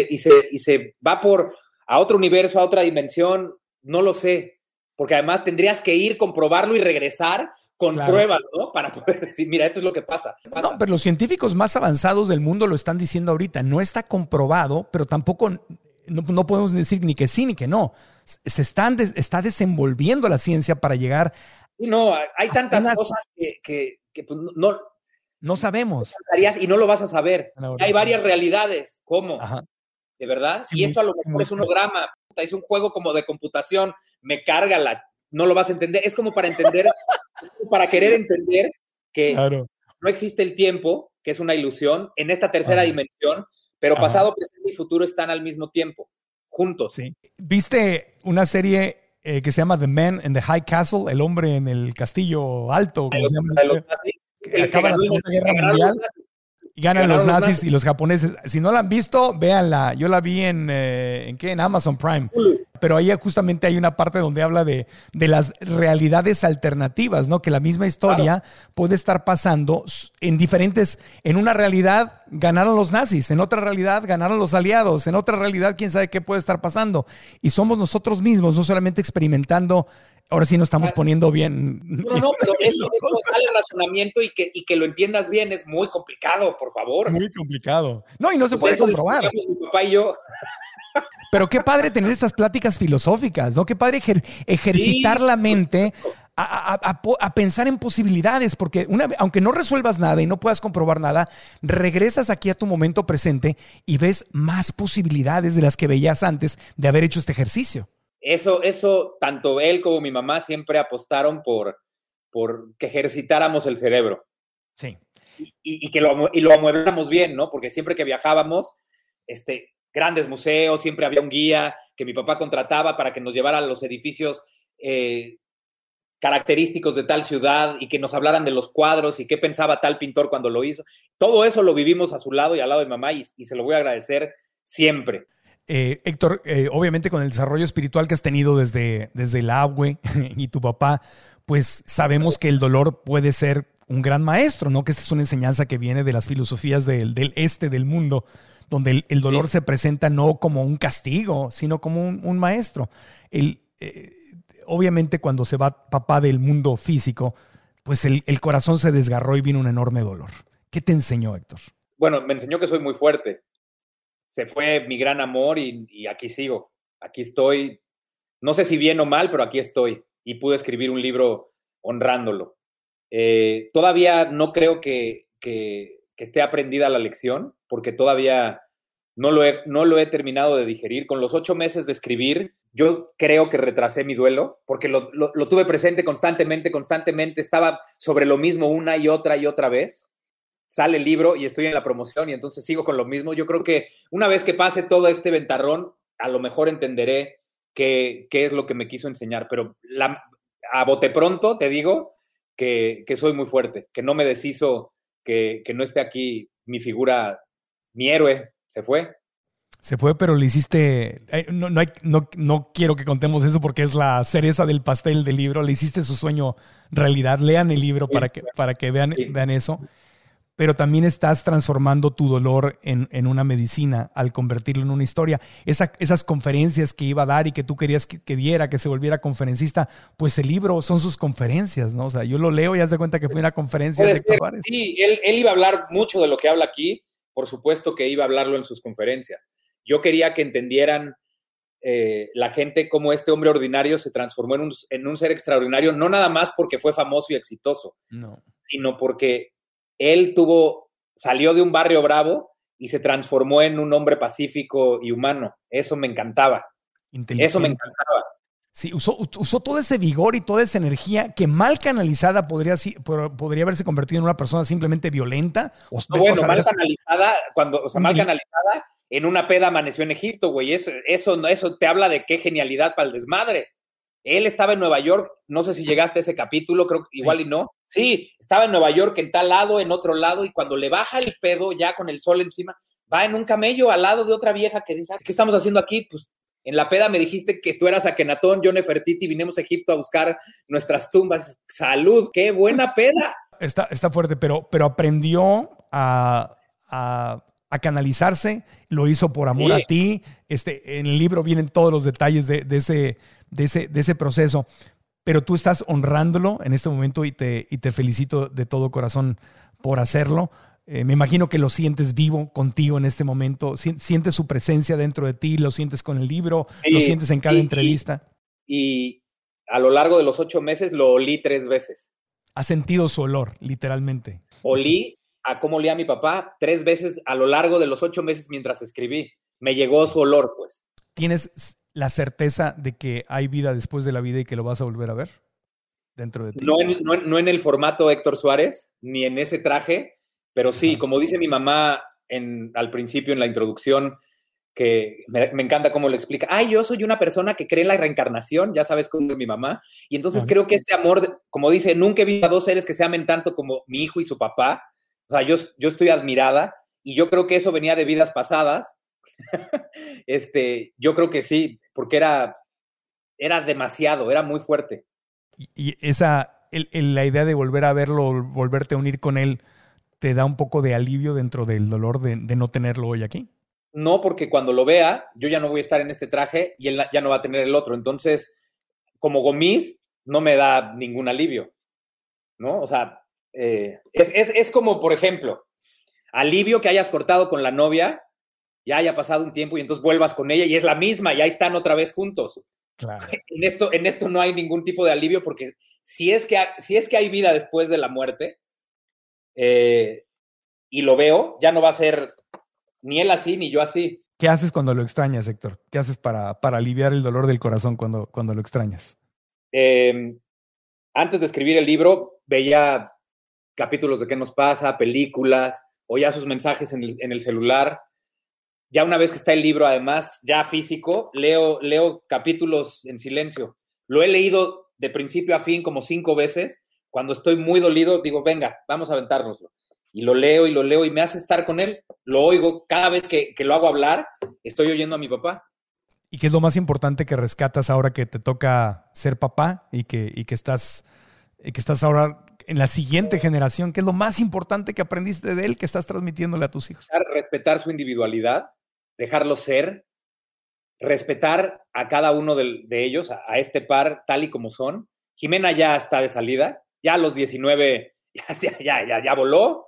se va a otro universo, a otra dimensión. No lo sé. Porque además tendrías que ir, comprobarlo y regresar con pruebas, ¿no? Para poder decir, mira, esto es lo que pasa. No, pero los científicos más avanzados del mundo lo están diciendo ahorita. No está comprobado, pero tampoco no podemos decir ni que sí ni que no. Está desenvolviendo la ciencia para llegar. Sí, no, hay tantas cosas que pues, no sabemos. Y no lo vas a saber. Hay varias realidades. ¿Cómo? Ajá. ¿De verdad? Sí, y esto a lo mejor es un holograma. Es un juego como de computación. Me carga no lo vas a entender. Es como para entender, es como para querer entender que no existe el tiempo, que es una ilusión, en esta tercera dimensión, pero pasado, presente y futuro están al mismo tiempo, juntos. Sí. ¿Viste una serie que se llama The Man in the High Castle, el hombre en el castillo alto, como se llama, que acaba la Segunda Guerra Mundial. Y ganan los nazis y los japoneses. Si no la han visto, véanla. Yo la vi en Amazon Prime. Pero ahí justamente hay una parte donde habla de las realidades alternativas, ¿no? Que la misma historia puede estar pasando en una realidad ganaron los nazis, en otra realidad ganaron los aliados, en otra realidad quién sabe qué puede estar pasando. Y somos nosotros mismos, no solamente experimentando. Ahora sí nos estamos poniendo bien. No, pero eso sale el razonamiento y que lo entiendas bien es muy complicado, por favor. Muy complicado. No, y no se puede comprobar. Mi papá y yo. Pero qué padre tener estas pláticas filosóficas, ¿no? Qué padre ejercitar la mente a pensar en posibilidades, porque aunque no resuelvas nada y no puedas comprobar nada, regresas aquí a tu momento presente y ves más posibilidades de las que veías antes de haber hecho este ejercicio. Eso, tanto él como mi mamá siempre apostaron por que ejercitáramos el cerebro. Sí. Y que lo amuebláramos bien, ¿no? Porque siempre que viajábamos, grandes museos, siempre había un guía que mi papá contrataba para que nos llevara a los edificios característicos de tal ciudad y que nos hablaran de los cuadros y qué pensaba tal pintor cuando lo hizo. Todo eso lo vivimos a su lado y al lado de mamá y se lo voy a agradecer siempre. Héctor, obviamente con el desarrollo espiritual que has tenido desde el abue y tu papá, pues sabemos que el dolor puede ser un gran maestro, ¿no? Que esta es una enseñanza que viene de las filosofías del del mundo, donde el dolor se presenta no como un castigo, sino como un maestro. Obviamente cuando se va papá del mundo físico, pues el corazón se desgarró y vino un enorme dolor. ¿Qué te enseñó, Héctor? Bueno, me enseñó que soy muy fuerte. Se fue mi gran amor y aquí sigo. Aquí estoy, no sé si bien o mal, pero aquí estoy. Y pude escribir un libro honrándolo. Todavía no creo que esté aprendida la lección, porque todavía no lo he terminado de digerir. Con los 8 meses de escribir, yo creo que retrasé mi duelo, porque lo tuve presente constantemente, estaba sobre lo mismo una y otra vez. Sale el libro y estoy en la promoción y entonces sigo con lo mismo. Yo creo que una vez que pase todo este ventarrón, a lo mejor entenderé qué es lo que me quiso enseñar, pero a bote pronto te digo que soy muy fuerte, que no me deshizo, que no esté aquí mi figura, mi héroe, se fue. Se fue, pero le hiciste, no quiero que contemos eso porque es la cereza del pastel del libro, le hiciste su sueño realidad. Lean el libro para que vean eso. Pero también estás transformando tu dolor en una medicina al convertirlo en una historia. Esas conferencias que iba a dar y que tú querías que diera, que se volviera conferencista, pues el libro son sus conferencias, ¿no? O sea, yo lo leo y haz de cuenta que fue una conferencia de Héctor Suárez. Sí, él iba a hablar mucho de lo que habla aquí, por supuesto que iba a hablarlo en sus conferencias. Yo quería que entendieran la gente cómo este hombre ordinario se transformó en un ser extraordinario, no nada más porque fue famoso y exitoso, sino porque él salió de un barrio bravo y se transformó en un hombre pacífico y humano. Eso me encantaba. Eso me encantaba. Sí, usó todo ese vigor y toda esa energía que mal canalizada podría haberse convertido en una persona simplemente violenta. Mal canalizada, en una peda amaneció en Egipto, güey. Eso te habla de qué genialidad para el desmadre. Él estaba en Nueva York, no sé si llegaste a ese capítulo, creo que igual y no. Sí, estaba en Nueva York, en tal lado, en otro lado, y cuando le baja el pedo, ya con el sol encima, va en un camello al lado de otra vieja que dice, ¿qué estamos haciendo aquí? Pues en la peda me dijiste que tú eras Akenatón, yo Nefertiti, vinimos a Egipto a buscar nuestras tumbas. ¡Salud! ¡Qué buena peda! Está fuerte, pero aprendió a canalizarse, lo hizo por amor a ti. En el libro vienen todos los detalles de ese proceso, pero tú estás honrándolo en este momento y te felicito de todo corazón por hacerlo. Me imagino que lo sientes vivo contigo en este momento, sientes su presencia dentro de ti, lo sientes con el libro, lo sientes en cada entrevista. Y a lo largo de los 8 meses lo olí 3 veces. Has sentido su olor, literalmente. Olí a cómo olía a mi papá 3 veces a lo largo de los 8 meses mientras escribí. Me llegó su olor, pues. ¿Tienes la certeza de que hay vida después de la vida y que lo vas a volver a ver dentro de ti? No en el formato Héctor Suárez, ni en ese traje, pero sí, como dice mi mamá al principio en la introducción, que me encanta cómo lo explica. Ay, yo soy una persona que cree en la reencarnación, ya sabes cómo es mi mamá, y entonces creo que este amor, como dice, nunca he visto a dos seres que se amen tanto como mi hijo y su papá. O sea, yo estoy admirada, y yo creo que eso venía de vidas pasadas. Yo creo que sí, porque era demasiado, era muy fuerte. Y la idea de volver a verlo, volverte a unir con él, ¿te da un poco de alivio dentro del dolor de no tenerlo hoy aquí? No, porque cuando lo vea, yo ya no voy a estar en este traje y él ya no va a tener el otro. Entonces, como Gomis, no me da ningún alivio, ¿no? O sea, es como, por ejemplo, alivio que hayas cortado con la novia, ya haya pasado un tiempo y entonces vuelvas con ella y es la misma, y ahí están otra vez juntos. Claro. En esto no hay ningún tipo de alivio, porque si es que hay vida después de la muerte, y lo veo, ya no va a ser ni él así, ni yo así. ¿Qué haces cuando lo extrañas, Héctor? ¿Qué haces para aliviar el dolor del corazón cuando lo extrañas? Antes de escribir el libro, veía capítulos de Qué nos pasa, películas, oía sus mensajes en el celular. Ya una vez que está el libro, además, ya físico, leo capítulos en silencio. Lo he leído de principio a fin como 5 veces. Cuando estoy muy dolido, digo, venga, vamos a aventárnoslo. Y lo leo y me hace estar con él. Lo oigo cada vez que lo hago hablar, estoy oyendo a mi papá. ¿Y qué es lo más importante que rescatas ahora que te toca ser papá y que estás ahora en la siguiente generación? ¿Qué es lo más importante que aprendiste de él que estás transmitiéndole a tus hijos? Respetar su individualidad, dejarlo ser, respetar a cada uno de ellos, a este par tal y como son. Jimena ya está de salida, ya a los 19 ya voló.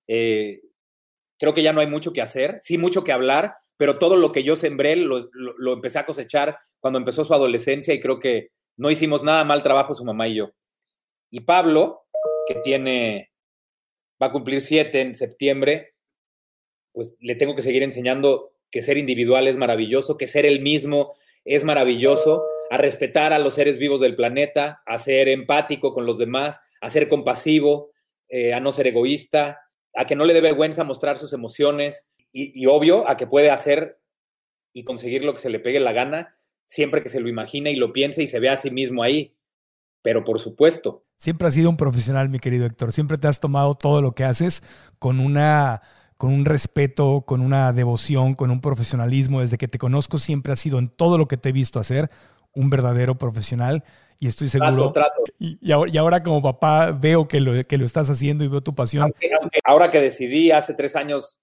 Creo que ya no hay mucho que hacer, sí mucho que hablar, pero todo lo que yo sembré lo empecé a cosechar cuando empezó su adolescencia, y creo que no hicimos nada mal trabajo su mamá y yo. Y Pablo, que va a cumplir 7 en septiembre, pues le tengo que seguir enseñando que ser individual es maravilloso, que ser él mismo es maravilloso, a respetar a los seres vivos del planeta, a ser empático con los demás, a ser compasivo, a no ser egoísta, a que no le dé vergüenza mostrar sus emociones y obvio, a que puede hacer y conseguir lo que se le pegue la gana siempre que se lo imagine y lo piense y se vea a sí mismo ahí. Pero por supuesto. Siempre has sido un profesional, mi querido Héctor. Siempre te has tomado todo lo que haces con un respeto, con una devoción, con un profesionalismo. Desde que te conozco siempre has sido, en todo lo que te he visto hacer, un verdadero profesional, y estoy seguro. Trato. Y ahora como papá veo que lo estás haciendo y veo tu pasión. Aunque ahora que decidí hace 3 años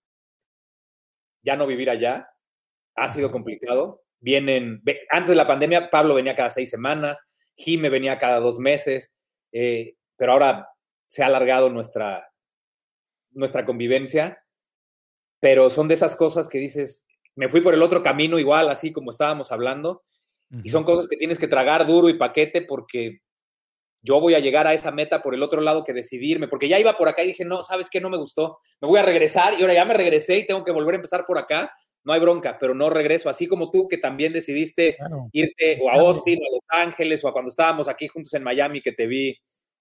ya no vivir allá, ha sido complicado. Antes de la pandemia, Pablo venía cada 6 semanas, Jime venía cada 2 meses, pero ahora se ha alargado nuestra convivencia. Pero son de esas cosas que dices, me fui por el otro camino igual, así como estábamos hablando, y son cosas que tienes que tragar duro y paquete, porque yo voy a llegar a esa meta por el otro lado que decidirme, porque ya iba por acá y dije, no, ¿sabes qué? No me gustó, me voy a regresar, y ahora ya me regresé y tengo que volver a empezar por acá. No hay bronca, pero no regreso, así como tú, que también decidiste irte o a Austin, o a Los Ángeles, o a cuando estábamos aquí juntos en Miami, que te vi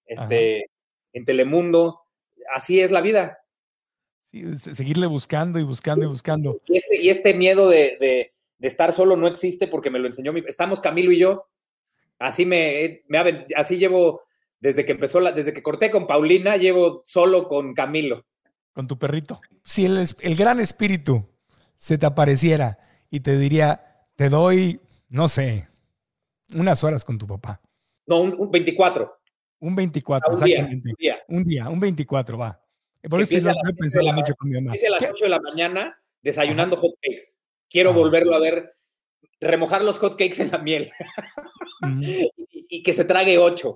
en Telemundo. Así es la vida. Sí, seguirle buscando y buscando y buscando. Y este miedo de estar solo no existe, porque me lo enseñó estamos Camilo y yo. Así así llevo desde que corté con Paulina, llevo solo con Camilo. Con tu perrito. Si el gran espíritu se te apareciera y te diría, te doy, no sé, unas horas con tu papá. No, un 24. Un 24, exactamente. Un día, un 24, va. Por eso estoy pensando mucho con mi mamá. Empiece a las 8 de la mañana desayunando hot cakes. Quiero volverlo a ver, remojar los hot cakes en la miel. y que se trague 8.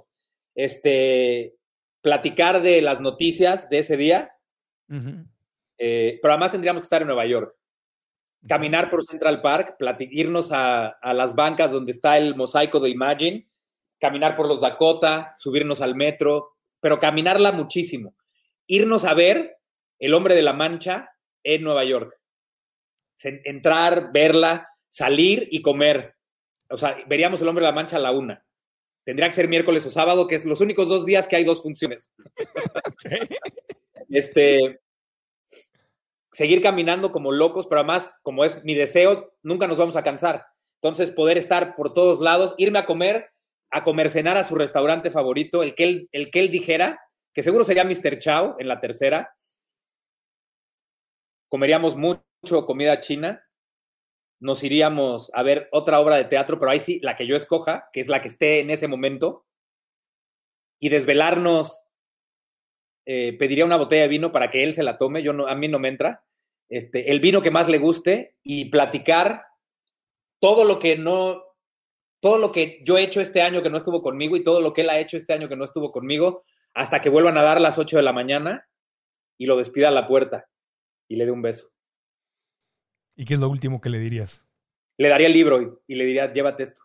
Platicar de las noticias de ese día. Pero además tendríamos que estar en Nueva York. Caminar por Central Park, irnos a las bancas donde está el mosaico de Imagine, caminar por los Dakota, subirnos al metro, pero caminarla muchísimo. Irnos a ver El Hombre de la Mancha en Nueva York. Entrar, verla, salir y comer. O sea, veríamos El Hombre de la Mancha a la 1. Tendría que ser miércoles o sábado, que es los únicos 2 días que hay 2 funciones. seguir caminando como locos, pero además, como es mi deseo, nunca nos vamos a cansar. Entonces, poder estar por todos lados, irme a comer, cenar a su restaurante favorito, el que él dijera, que seguro sería Mr. Chow en la tercera. Comeríamos mucho comida china. Nos iríamos a ver otra obra de teatro, pero ahí sí, la que yo escoja, que es la que esté en ese momento, y desvelarnos. Pediría una botella de vino para que él se la tome, a mí no me entra, el vino que más le guste, y platicar todo lo que yo he hecho este año que no estuvo conmigo y todo lo que él ha hecho este año que no estuvo conmigo, hasta que vuelvan a dar las 8 de la mañana y lo despida a la puerta y le dé un beso. ¿Y qué es lo último que le dirías? Le daría el libro y le diría, llévate esto.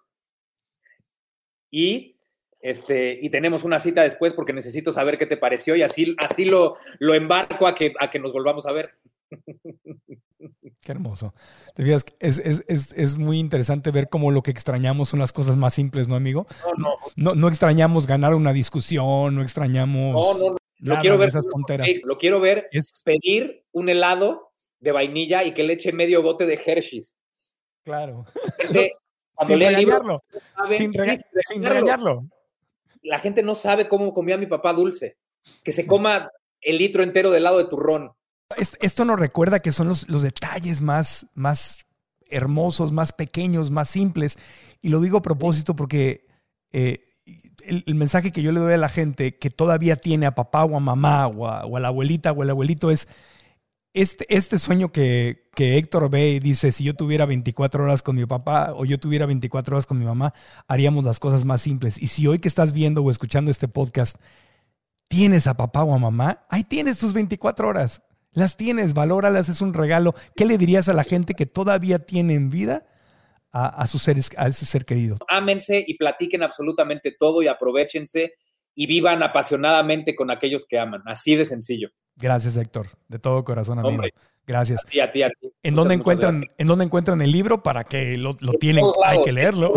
Y tenemos una cita después porque necesito saber qué te pareció y así lo embarco a que nos volvamos a ver. Qué hermoso. Te fijas, es muy interesante ver cómo lo que extrañamos son las cosas más simples, ¿no, amigo? No extrañamos ganar una discusión, no extrañamos Lo quiero ver esas tonteras. Lo quiero ver pedir un helado de vainilla y que le eche medio bote de Hershey's. Claro. Cuando lea el libro, sin regañarlo. La gente no sabe cómo comía mi papá dulce. Que se coma el litro entero de helado de turrón. Esto nos recuerda que son los detalles más hermosos, más pequeños, más simples. Y lo digo a propósito porque el mensaje que yo le doy a la gente que todavía tiene a papá o a mamá o a la abuelita o el abuelito es este sueño que Héctor ve y dice, si yo tuviera 24 horas con mi papá o yo tuviera 24 horas con mi mamá, haríamos las cosas más simples. Y si hoy que estás viendo o escuchando este podcast tienes a papá o a mamá, ahí tienes tus 24 horas. Las tienes, valóralas, es un regalo. ¿Qué le dirías a la gente que todavía tiene en vida a ese ser querido? Ámense y platiquen absolutamente todo y aprovéchense y vivan apasionadamente con aquellos que aman. Así de sencillo. Gracias, Héctor. De todo corazón, amigo. Hombre, gracias. A ti. ¿En dónde encuentran el libro para que lo tienen? Hay que leerlo.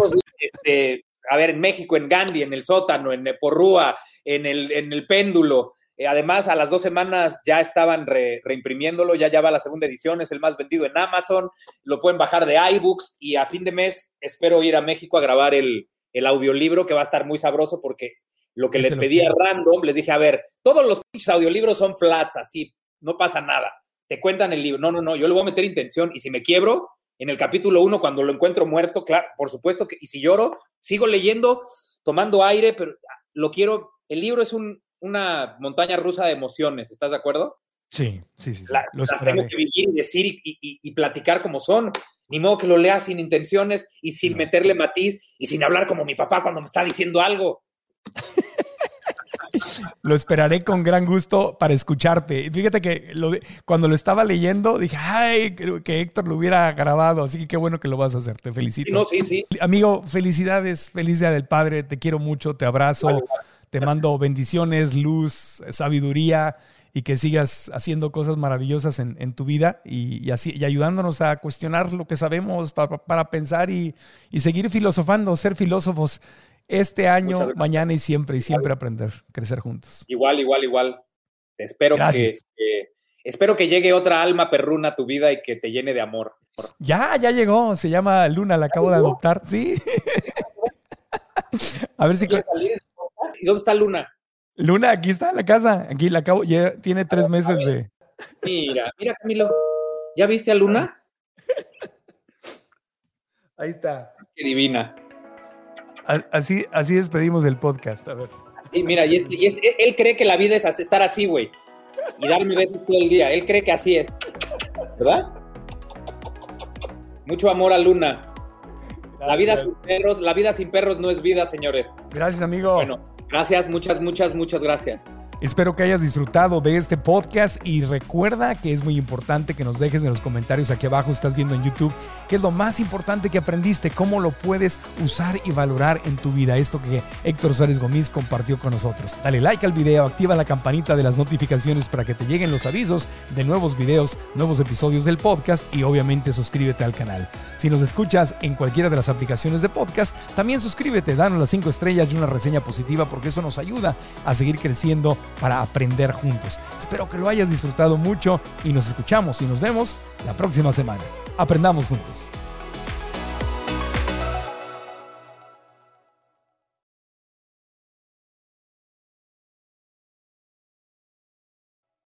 A ver, en México, en Gandhi, en el Sótano, en Porrúa, en el Péndulo. Además, a las 2 semanas ya estaban reimprimiéndolo, ya va la segunda edición, es el más vendido en Amazon, lo pueden bajar de iBooks y a fin de mes espero ir a México a grabar el audiolibro que va a estar muy sabroso porque lo que les pedí a random, les dije, a ver, todos los audiolibros son flats, así, no pasa nada, te cuentan el libro, no, yo le voy a meter intención y si me quiebro, en el capítulo 1 cuando lo encuentro muerto, claro, por supuesto que, y si lloro, sigo leyendo, tomando aire, pero el libro es una montaña rusa de emociones, ¿estás de acuerdo? Sí. Las tengo que vivir y decir y platicar como son. Ni modo que lo lea sin intenciones y sin meterle matiz y sin hablar como mi papá cuando me está diciendo algo. Lo esperaré con gran gusto para escucharte. Fíjate que cuando lo estaba leyendo dije, ay, que Héctor lo hubiera grabado, así que qué bueno que lo vas a hacer, te felicito. Sí. Amigo, felicidades, feliz Día del Padre, te quiero mucho, te abrazo. Vale. Te mando bendiciones, luz, sabiduría y que sigas haciendo cosas maravillosas en tu vida y ayudándonos a cuestionar lo que sabemos para pensar y seguir filosofando, ser filósofos este año, mañana y siempre aprender, crecer juntos. Igual. Espero que llegue otra alma perruna a tu vida y que te llene de amor. Ya llegó, se llama Luna, la acabo de adoptar, sí. A ver si... ¿Y dónde está Luna? Luna, aquí está en la casa. Aquí la acabo, ya tiene 3 meses de... Mira, Camilo. ¿Ya viste a Luna? Ahí está. Qué divina. Así despedimos el podcast. A ver. Sí, mira, él cree que la vida es estar así, güey. Y darme besos todo el día. Él cree que así es. ¿Verdad? Mucho amor a Luna. Gracias. La vida sin perros no es vida, señores. Gracias, amigo. Bueno, gracias, muchas gracias. Espero que hayas disfrutado de este podcast y recuerda que es muy importante que nos dejes en los comentarios aquí abajo, estás viendo en YouTube, qué es lo más importante que aprendiste, cómo lo puedes usar y valorar en tu vida, esto que Héctor Suárez Gómez compartió con nosotros. Dale like al video, activa la campanita de las notificaciones para que te lleguen los avisos de nuevos videos, nuevos episodios del podcast y obviamente suscríbete al canal. Si nos escuchas en cualquiera de las aplicaciones de podcast, también suscríbete, danos las 5 estrellas y una reseña positiva porque eso nos ayuda a seguir creciendo para aprender juntos. Espero que lo hayas disfrutado mucho y nos escuchamos y nos vemos la próxima semana. Aprendamos juntos.